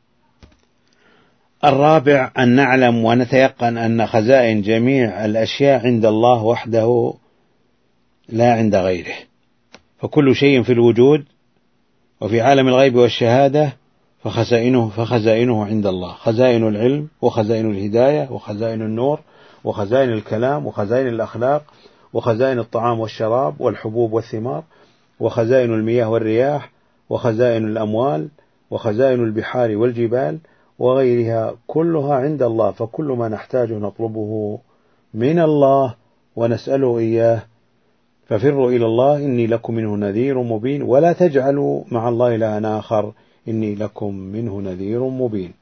الرابع أن نعلم ونتيقن أن خزائن جميع الأشياء عند الله وحده لا عند غيره. فكل شيء في الوجود وفي عالم الغيب والشهادة فخزائنه, فخزائنه عند الله، خزائن العلم وخزائن الهداية وخزائن النور وخزائن الكلام وخزائن الأخلاق وخزائن الطعام والشراب والحبوب والثمار وخزائن المياه والرياح وخزائن الأموال وخزائن البحار والجبال وغيرها كلها عند الله. فكل ما نحتاج نطلبه من الله ونسأله إياه. ففروا إلى الله إني لكم منه نذير مبين ولا تجعلوا مع الله إلها آخر إني لكم منه نذير مبين.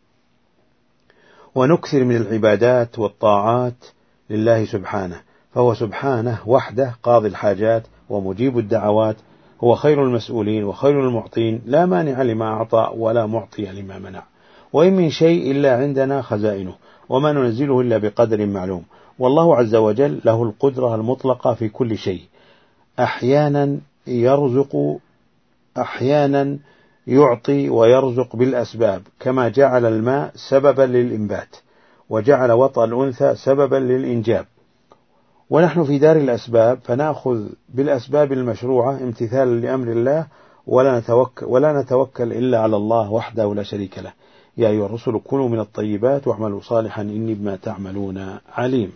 ونكثر من العبادات والطاعات لله سبحانه، فهو سبحانه وحده قاضي الحاجات ومجيب الدعوات، هو خير المسؤولين وخير المعطين، لا مانع لما أعطى ولا معطي لما منع. وإن من شيء إلا عندنا خزائنه وما ننزله إلا بقدر معلوم. والله عز وجل له القدرة المطلقة في كل شيء، أحيانا يرزق أحيانا يعطي ويرزق بالأسباب، كما جعل الماء سببا للإنبات وجعل وطأ الأنثى سببا للإنجاب. ونحن في دار الأسباب فنأخذ بالأسباب المشروعة امتثالا لأمر الله ولا نتوكل, ولا نتوكل إلا على الله وحده لا شريك له. يا أيها الرسل كلوا من الطيبات واعملوا صالحا إني بما تعملون عليم.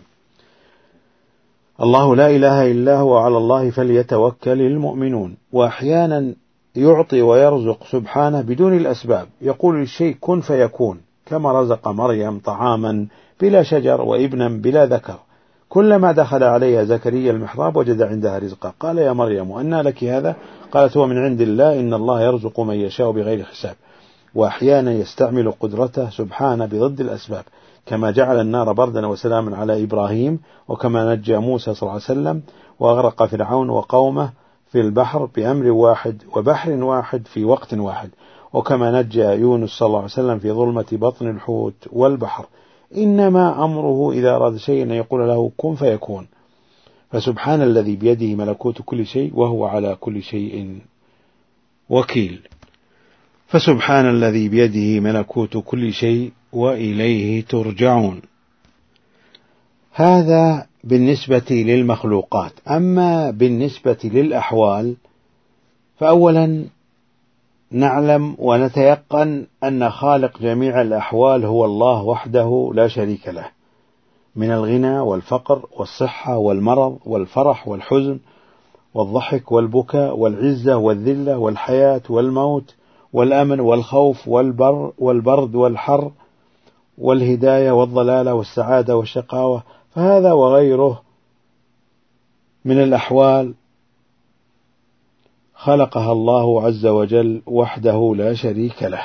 الله لا إله إلا هو على الله فليتوكل المؤمنون. وأحيانا يعطي ويرزق سبحانه بدون الأسباب، يقول للشيء كن فيكون، كما رزق مريم طعاما بلا شجر وابنا بلا ذكر. كلما دخل عليها زكريا المحراب وجد عندها رزقا قال يا مريم أنى لك هذا؟ قالت هو من عند الله إن الله يرزق من يشاء بغير حساب. وأحيانا يستعمل قدرته سبحانه بضد الأسباب، كما جعل النار بردا وسلاما على إبراهيم، وكما نجى موسى صلى الله عليه وسلم وأغرق فرعون وقومه في البحر بأمر واحد وبحر واحد في وقت واحد، وكما نجى يونس صلى الله عليه وسلم في ظلمة بطن الحوت والبحر. إنما أمره إذا أراد شيئا يقول له كن فيكون. فسبحان الذي بيده ملكوت كل شيء وهو على كل شيء وكيل. فسبحان الذي بيده ملكوت كل شيء وإليه ترجعون. هذا بالنسبة للمخلوقات. أما بالنسبة للأحوال فأولا نعلم ونتيقن أن خالق جميع الأحوال هو الله وحده لا شريك له، من الغنى والفقر والصحة والمرض والفرح والحزن والضحك والبكاء والعزة والذلة والحياة والموت والأمن والخوف والبر والبرد والحر والهداية والضلالة والسعادة والشقاوة. فهذا وغيره من الأحوال خلقها الله عز وجل وحده لا شريك له.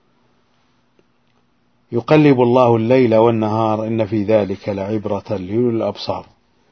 يقلب الله الليل والنهار إن في ذلك لعبرة لأولي الأبصار.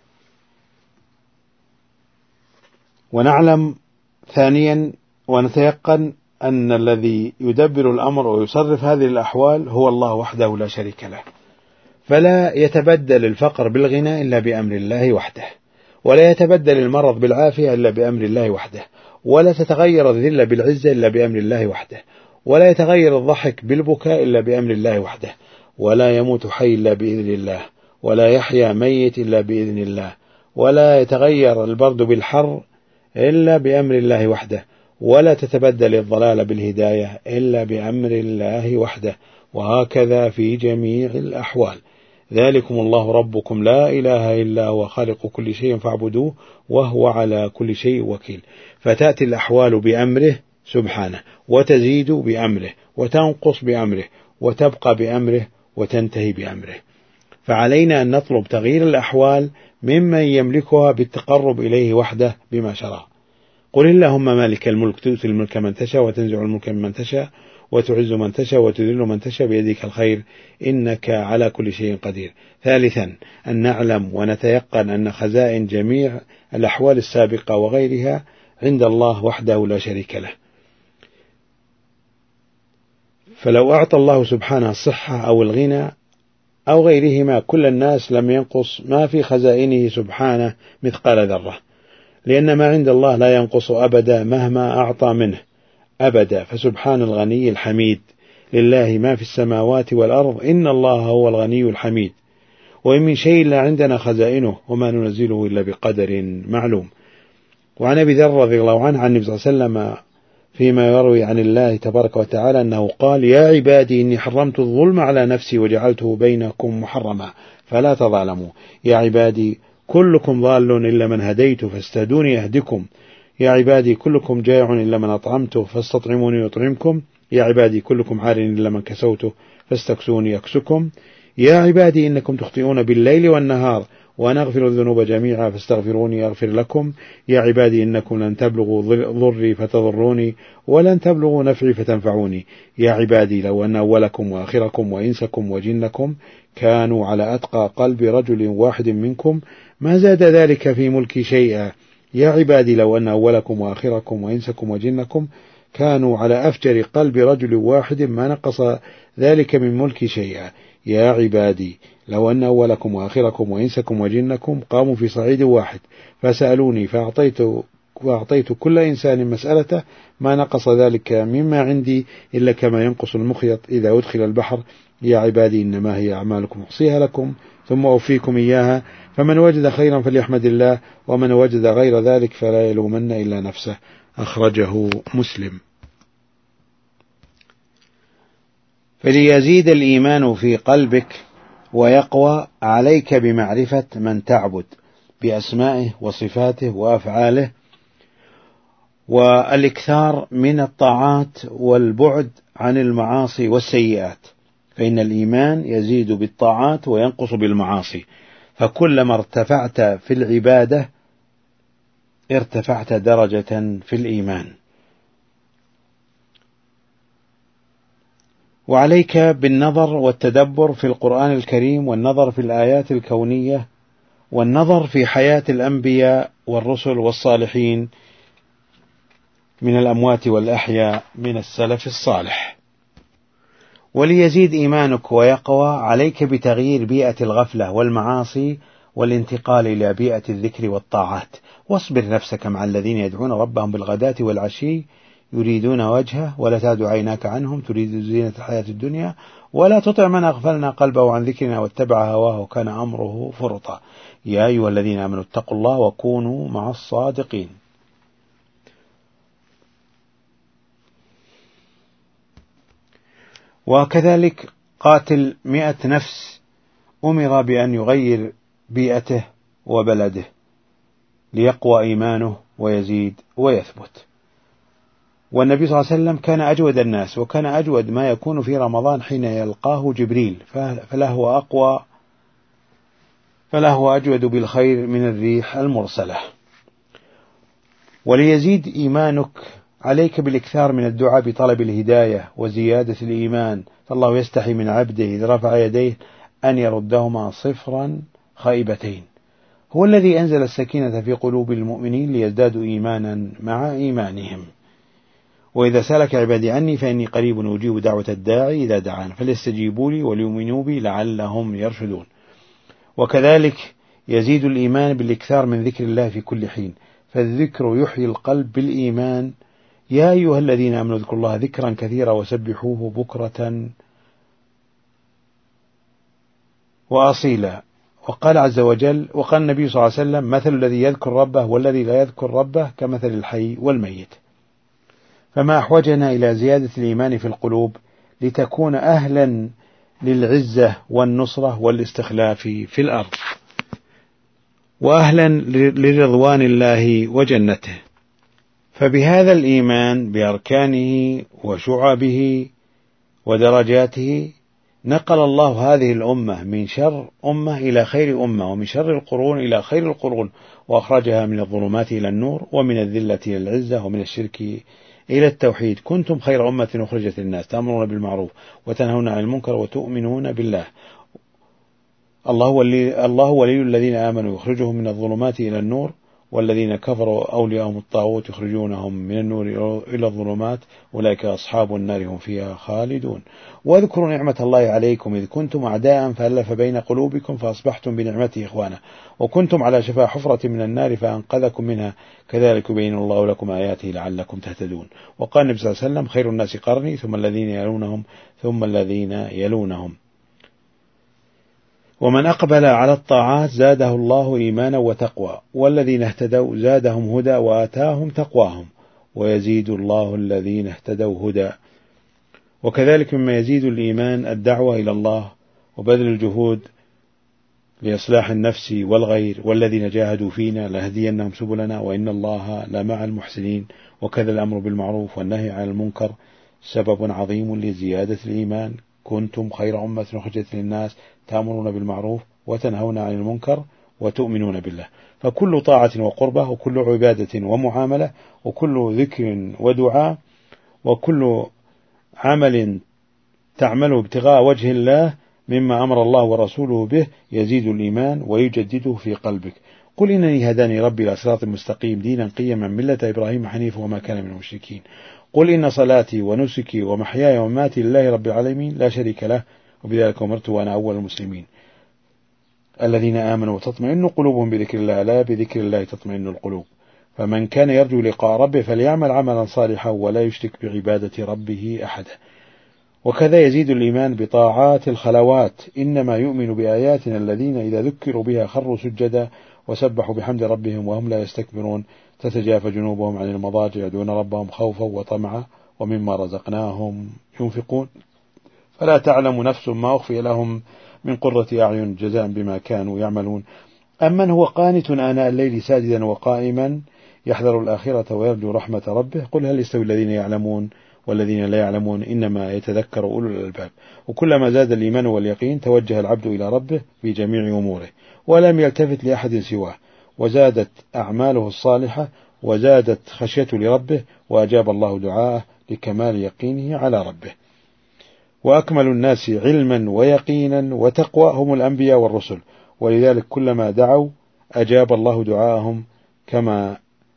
ونعلم ثانيا ونتيقن أن الذي يدبر الأمر ويصرف هذه الأحوال هو الله وحده لا شريك له، فلا يتبدل الفقر بالغنى إلا بأمر الله وحده، ولا يتبدل المرض بالعافية إلا بأمر الله وحده، ولا تتغير الذلة بالعزة إلا بأمر الله وحده، ولا يتغير الضحك بالبكاء إلا بأمر الله وحده، ولا يموت حي إلا بإذن الله، ولا يحيا ميت إلا بإذن الله، ولا يتغير البرد بالحر إلا بأمر الله وحده، ولا تتبدل الضلال بالهداية إلا بأمر الله وحده، وهكذا في جميع الأحوال. ذلكم الله ربكم لا إله إلا هو خالق كل شيء فاعبدوه وهو على كل شيء وكيل. فتأتي الأحوال بأمره سبحانه، وتزيد بأمره، وتنقص بأمره، وتبقى بأمره، وتنتهي بأمره. فعلينا أن نطلب تغيير الأحوال ممن يملكها بالتقرب إليه وحده بما شرع. قل اللهم مالك الملك تؤتي الملك من تشاء وتنزع الملك من تشاء وتعز من تشاء وتذل من تشاء بيدك الخير إنك على كل شيء قدير. ثالثا أن نعلم ونتيقن أن خزائن جميع الأحوال السابقة وغيرها عند الله وحده لا شريك له. فلو أعطى الله سبحانه الصحة أو الغنى أو غيرهما كل الناس لم ينقص ما في خزائنه سبحانه مثقال ذرة، لأن ما عند الله لا ينقص أبدا مهما أعطى منه أبدا. فسبحان الغني الحميد، لله ما في السماوات والأرض إن الله هو الغني الحميد، وإن من شيء لا عندنا خزائنه وما ننزله إلا بقدر معلوم. وعن أبي ذر رضي الله عنه عن النبي صلى الله عليه وسلم فيما يروي عن الله تبارك وتعالى أنه قال: يا عبادي إني حرمت الظلم على نفسي وجعلته بينكم محرما فلا تظالموا. يا عبادي كلكم ضال إلا من هديت فاستهدوني أهدكم. يا عبادي كلكم جائع إلا من أطعمته فاستطعموني يطعمكم. يا عبادي كلكم عار إلا من كسوته فاستكسوني أكسكم. يا عبادي إنكم تخطئون بالليل والنهار وأنا أغفر الذنوب جميعا فاستغفروني أغفر لكم. يا عبادي إنكم لن تبلغوا ضري فتضروني ولن تبلغوا نفعي فتنفعوني. يا عبادي لو أن أولكم وآخركم وإنسكم وجنكم كانوا على أتقى قلب رجل واحد منكم ما زاد ذلك في ملكي شيئا. يا عبادي لو أن أولكم وآخركم وإنسكم وجنكم كانوا على أفجر قلب رجل واحد ما نقص ذلك من ملكي شيئا. يا عبادي لو أن أولكم وآخركم وإنسكم وجنكم قاموا في صعيد واحد فسألوني فأعطيت, فأعطيت كل إنسان مسألته ما نقص ذلك مما عندي إلا كما ينقص المخيط إذا أدخل البحر. يا عبادي إنما هي أعمالكم أحصيها لكم ثم أوفيكم إياها فمن وجد خيرا فليحمد الله ومن وجد غير ذلك فلا يلومن إلا نفسه. أخرجه مسلم. فليزيد الإيمان في قلبك ويقوى عليك بمعرفة من تعبد بأسمائه وصفاته وأفعاله، والإكثار من الطاعات والبعد عن المعاصي والسيئات، فإن الإيمان يزيد بالطاعات وينقص بالمعاصي، فكلما ارتفعت في العبادة ارتفعت درجة في الإيمان. وعليك بالنظر والتدبر في القرآن الكريم، والنظر في الآيات الكونية، والنظر في حياة الأنبياء والرسل والصالحين من الأموات والأحياء من السلف الصالح. وليزيد إيمانك ويقوى عليك بتغيير بيئة الغفلة والمعاصي والانتقال إلى بيئة الذكر والطاعات. واصبر نفسك مع الذين يدعون ربهم بالغداة والعشي يريدون وجهه ولا تعد عيناك عنهم تريد زينة الحياة الدنيا ولا تطع من أغفلنا قلبه عن ذكرنا واتبع هواه وكان أمره فرطا. يا أيها الذين آمنوا اتقوا الله وكونوا مع الصادقين. وكذلك قاتل مئة نفس أمر بأن يغير بيئته وبلده ليقوى إيمانه ويزيد ويثبت. والنبي صلى الله عليه وسلم كان أجود الناس، وكان أجود ما يكون في رمضان حين يلقاه جبريل، فله أقوى فله أجود بالخير من الريح المرسلة. وليزيد إيمانك عليك بالإكثار من الدعاء بطلب الهداية وزيادة الإيمان، فالله يستحي من عبده إذ رفع يديه أن يردهما صفرا خائبتين. هو الذي أنزل السكينة في قلوب المؤمنين ليزدادوا إيمانا مع إيمانهم. وإذا سألك عبادي عني فإني قريب أجيب دعوة الداعي إذا دعان فليستجيبوا لي وليؤمنوا بي لعلهم يرشدون. وكذلك يزيد الإيمان بالإكثار من ذكر الله في كل حين، فالذكر يحيي القلب بالإيمان. يا أيها الذين آمنوا اذكروا الله ذكرا كثيرا وسبحوه بكرة وأصيلا. وقال عز وجل: وقال النبي صلى الله عليه وسلم: مثل الذي يذكر ربه والذي لا يذكر ربه كمثل الحي والميت. فما أحوجنا إلى زيادة الإيمان في القلوب لتكون أهلا للعزة والنصرة والاستخلاف في الأرض، وأهلا لرضوان الله وجنته. فبهذا الإيمان بأركانه وشعبه ودرجاته نقل الله هذه الأمة من شر أمة إلى خير أمة، ومن شر القرون إلى خير القرون، وأخرجها من الظلمات إلى النور، ومن الذلة إلى العزة، ومن الشرك إلى التوحيد. كنتم خير أمة أخرجت للناس تأمرون بالمعروف وتنهون عن المنكر وتؤمنون بالله. الله ولي, الله ولي الذين آمنوا يخرجهم من الظلمات إلى النور، والذين كفروا أولياءهم الطاغوت يخرجونهم من النور إلى الظلمات أولئك أصحاب النار هم فيها خالدون. واذكروا نعمة الله عليكم إذ كنتم أعداء فألف بين قلوبكم فأصبحتم بنعمته إخوانا وكنتم على شفا حفرة من النار فأنقذكم منها كذلك يبين الله لكم آياته لعلكم تهتدون. وقال النبي صلى الله عليه وسلم: خير الناس قرني ثم الذين يلونهم ثم الذين يلونهم. ومن أقبل على الطاعات زاده الله إيمانا وتقوى، والذين اهتدوا زادهم هدى وآتاهم تقواهم، ويزيد الله الذين اهتدوا هدى. وكذلك مما يزيد الإيمان الدعوة إلى الله وبذل الجهود لإصلاح النفس والغير، والذين جاهدوا فينا لهدينهم سبلنا وإن الله لمع المحسنين. وكذا الأمر بالمعروف والنهي عن المنكر سبب عظيم لزيادة الإيمان. كنتم خير أمة أخرجت للناس تأمرون بالمعروف وتنهون عن المنكر وتؤمنون بالله. فكل طاعة وقربة وكل عبادة ومعاملة وكل ذكر ودعاء وكل عمل تعمله ابتغاء وجه الله مما أمر الله ورسوله به يزيد الإيمان ويجدده في قلبك. قل إنني هداني ربي إلى صراط مستقيم دينا قيما ملة إبراهيم حنيفا وما كان من المشركين. قل إن صلاتي ونسكي ومحياي ومماتي لله رب العالمين لا شريك له وبذلك أمرت وأنا أول المسلمين. الذين آمنوا وتطمئن قلوبهم بذكر الله لا بذكر الله تطمئن القلوب. فمن كان يرجو لقاء ربه فليعمل عملا صالحا ولا يشرك بعبادة ربه أحدا. وكذا يزيد الإيمان بطاعات الخلوات. إنما يؤمن بآياتنا الذين إذا ذكروا بها خروا سجدا وسبحوا بحمد ربهم وهم لا يستكبرون. تتجافى جنوبهم عن المضاجع يدعون ربهم خوفا وطمعا ومما رزقناهم ينفقون. فلا تعلم نفس ما أخفي لهم من قرة أعين جزاء بما كانوا يعملون. أمن هو قانت آناء الليل ساجدا وقائما يحذر الآخرة ويرجو رحمة ربه. قل هل يستوي الذين يعلمون والذين لا يعلمون إنما يتذكر أولو الألباب. وكلما زاد الإيمان واليقين توجه العبد إلى ربه في جميع أموره ولم يلتفت لأحد سواه، وزادت أعماله الصالحة وزادت خشيته لربه وأجاب الله دعاءه لكمال يقينه على ربه. وأكمل الناس علما ويقينا وتقوى هم الأنبياء والرسل، ولذلك كلما دعوا أجاب الله دعاءهم كما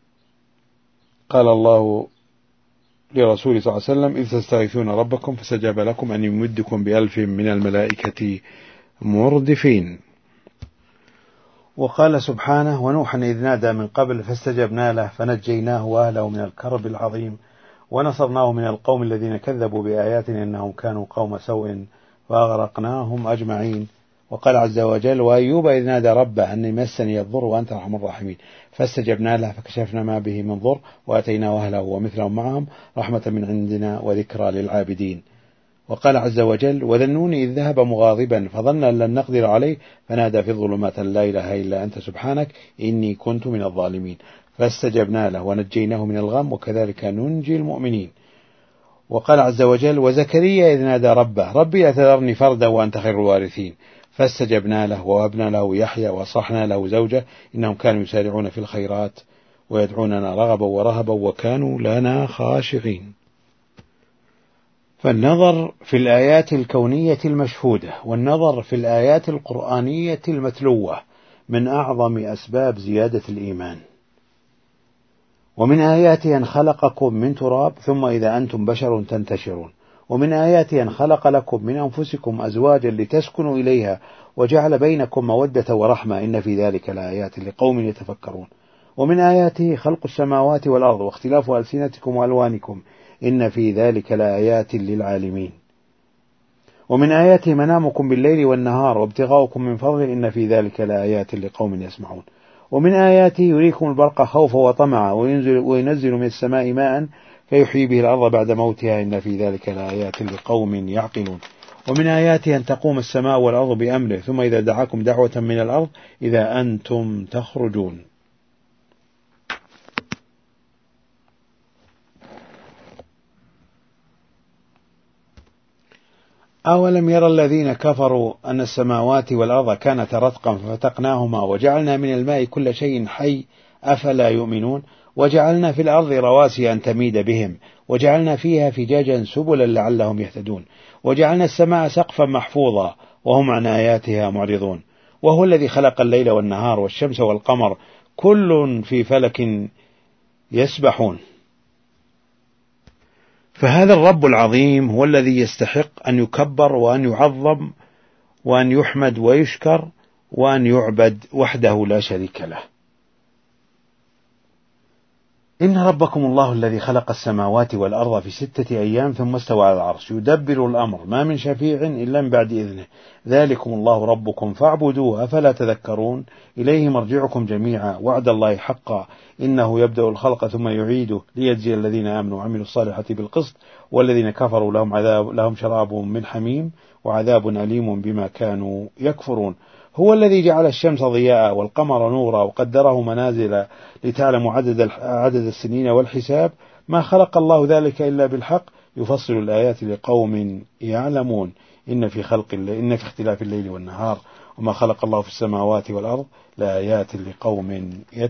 قال الله لرسول صلى الله عليه وسلم: إذ تستغيثون ربكم فاستجاب لكم أن يمدكم بألف من الملائكة مردفين. وقال سبحانه: ونوحا إذ نادى من قبل فاستجبنا له فنجيناه وأهله من الكرب العظيم ونصرناه من القوم الذين كذبوا بآياتنا إنهم كانوا قوم سوء فأغرقناهم أجمعين. وقال عز وجل: وأيوب إذ نادى ربه أني مسني الضر وأنت أرحم الراحمين فاستجبنا له فكشفنا ما به من ضر وآتيناه أهله ومثلهم معهم رحمة من عندنا وذكرى للعابدين. وقال عز وجل: وذا النون إذ ذهب مغاضبا فظن أن لن نقدر عليه فنادى في الظلمات لا إله إلا أنت سبحانك إني كنت من الظالمين فاستجبنا له ونجيناه من الغم وكذلك ننجي المؤمنين. وقال عز وجل: وزكريا إذ نادى ربه ربي لا تذرني فردا وأنت خير الوارثين فاستجبنا له ووهبنا له يحيى وأصلحنا له زوجه إنهم كانوا يسارعون في الخيرات ويدعوننا رغبا ورهبا وكانوا لنا خاشعين. فالنظر في الآيات الكونية المشهودة والنظر في الآيات القرآنية المتلوة من أعظم أسباب زيادة الإيمان. ومن آياته أن خلقكم من تراب ثم إذا أنتم بشر تنتشرون. ومن آياته أن خلق لكم من أنفسكم أزواجا لتسكنوا إليها وجعل بينكم مودة ورحمة إن في ذلك لآيات لقوم يتفكرون. ومن آياته خلق السماوات والأرض واختلاف ألسنتكم وألوانكم إن في ذلك لآيات للعالمين. ومن آياته منامكم بالليل والنهار وابتغاؤكم من فضله إن في ذلك لآيات لقوم يسمعون. ومن آياته يريكم البرق خوفا وطمعا وينزل, وينزل من السماء ماء فيحيي به الأرض بعد موتها إن في ذلك لآيات لقوم يعقلون. ومن آياته أن تقوم السماء والأرض بأمره ثم إذا دعاكم دعوة من الأرض إذا أنتم تخرجون. أولم يرى الذين كفروا أن السماوات والأرض كانت رتقا ففتقناهما وجعلنا من الماء كل شيء حي أفلا يؤمنون. وجعلنا في الأرض رواسي أن تميد بهم وجعلنا فيها فجاجا سبلا لعلهم يهتدون. وجعلنا السماء سقفا محفوظا وهم عن آياتها معرضون. وهو الذي خلق الليل والنهار والشمس والقمر كل في فلك يسبحون. فهذا الرب العظيم هو الذي يستحق أن يكبر وأن يعظم وأن يحمد ويشكر وأن يعبد وحده لا شريك له. إن ربكم الله الذي خلق السماوات والأرض في ستة أيام ثم استوى على العرش يدبر الأمر ما من شفيع إلا من بعد إذنه ذلكم الله ربكم فاعبدوه أفلا تذكرون. إليه مرجعكم جميعا وعد الله حقا إنه يبدأ الخلق ثم يعيده ليجزي الذين آمنوا وعملوا الصالحات بالقسط والذين كفروا لهم عذاب لهم شراب من حميم وعذاب أليم بما كانوا يكفرون. هو الذي جعل الشمس ضياء والقمر نورا وقدره منازل لتعلموا عدد عدد السنين والحساب ما خلق الله ذلك إلا بالحق يفصل الآيات لقوم يعلمون. إن في خلق الليل إن في اختلاف الليل والنهار وما خلق الله في السماوات والأرض لآيات لقوم يت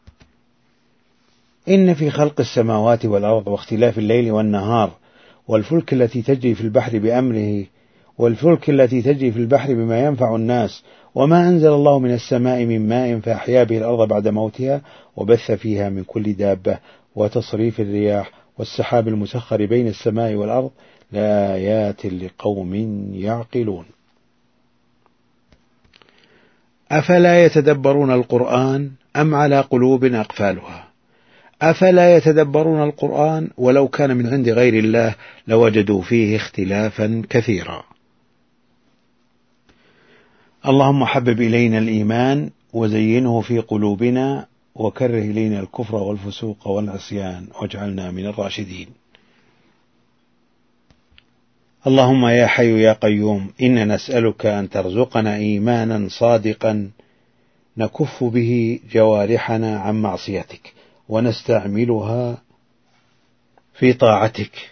إن في خلق السماوات والأرض واختلاف الليل والنهار والفلك التي تجري في البحر بأمره والفلك التي تجري في البحر بما ينفع الناس وما أنزل الله من السماء من ماء فأحيا به الأرض بعد موتها وبث فيها من كل دابة وتصريف الرياح والسحاب المسخر بين السماء والأرض لآيات لقوم يعقلون. أفلا يتدبرون القرآن أم على قلوب أقفالها أفلا يتدبرون القرآن ولو كان من عند غير الله لوجدوا فيه اختلافا كثيرا. اللهم حبب إلينا الإيمان وزينه في قلوبنا وكره إلينا الكفر والفسوق والعصيان واجعلنا من الراشدين. اللهم يا حي يا قيوم إنا نسألك أن ترزقنا إيمانا صادقا نكف به جوارحنا عن معصيتك ونستعملها في طاعتك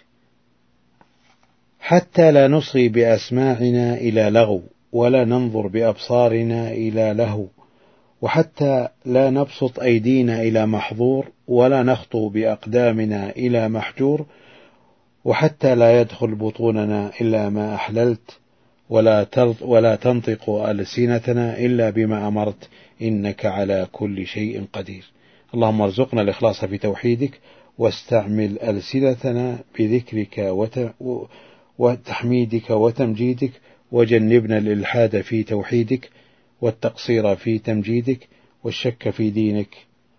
حتى لا نصغي بأسماعنا إلى لغو ولا ننظر بأبصارنا إلى لهو وحتى لا نبسط أيدينا إلى محظور ولا نخطو بأقدامنا إلى محجور وحتى لا يدخل بطوننا إلا ما أحللت ولا ولا تنطق ألسنتنا إلا بما أمرت إنك على كل شيء قدير. اللهم ارزقنا الإخلاص في توحيدك واستعمل ألسنتنا بذكرك وتحميدك وتمجيدك وجنبنا الإلحاد في توحيدك والتقصير في تمجيدك والشك في دينك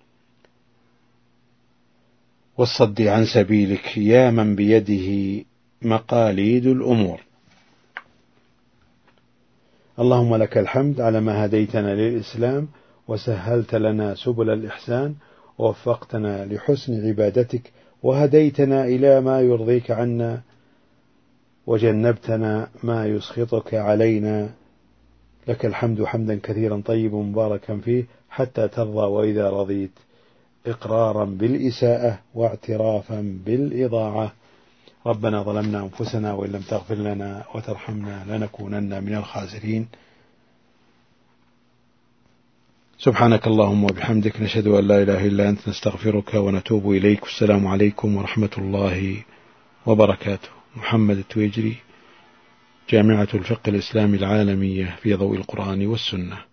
والصد عن سبيلك يا من بيده مقاليد الأمور. اللهم لك الحمد على ما هديتنا للإسلام وسهلت لنا سبل الإحسان ووفقتنا لحسن عبادتك وهديتنا إلى ما يرضيك عنا وجنبتنا ما يسخطك علينا. لك الحمد حمدا كثيرا طيبا مباركا فيه حتى ترضى وإذا رضيت، إقرارا بالإساءة واعترافا بالإضاعة. ربنا ظلمنا أنفسنا وإن لم تغفر لنا وترحمنا لنكونن من الخاسرين. سبحانك اللهم وبحمدك نشهد أن لا إله إلا أنت نستغفرك ونتوب إليك. السلام عليكم ورحمة الله وبركاته. محمد التويجري، جامعة الفقه الإسلامي العالمية في ضوء القرآن والسنة.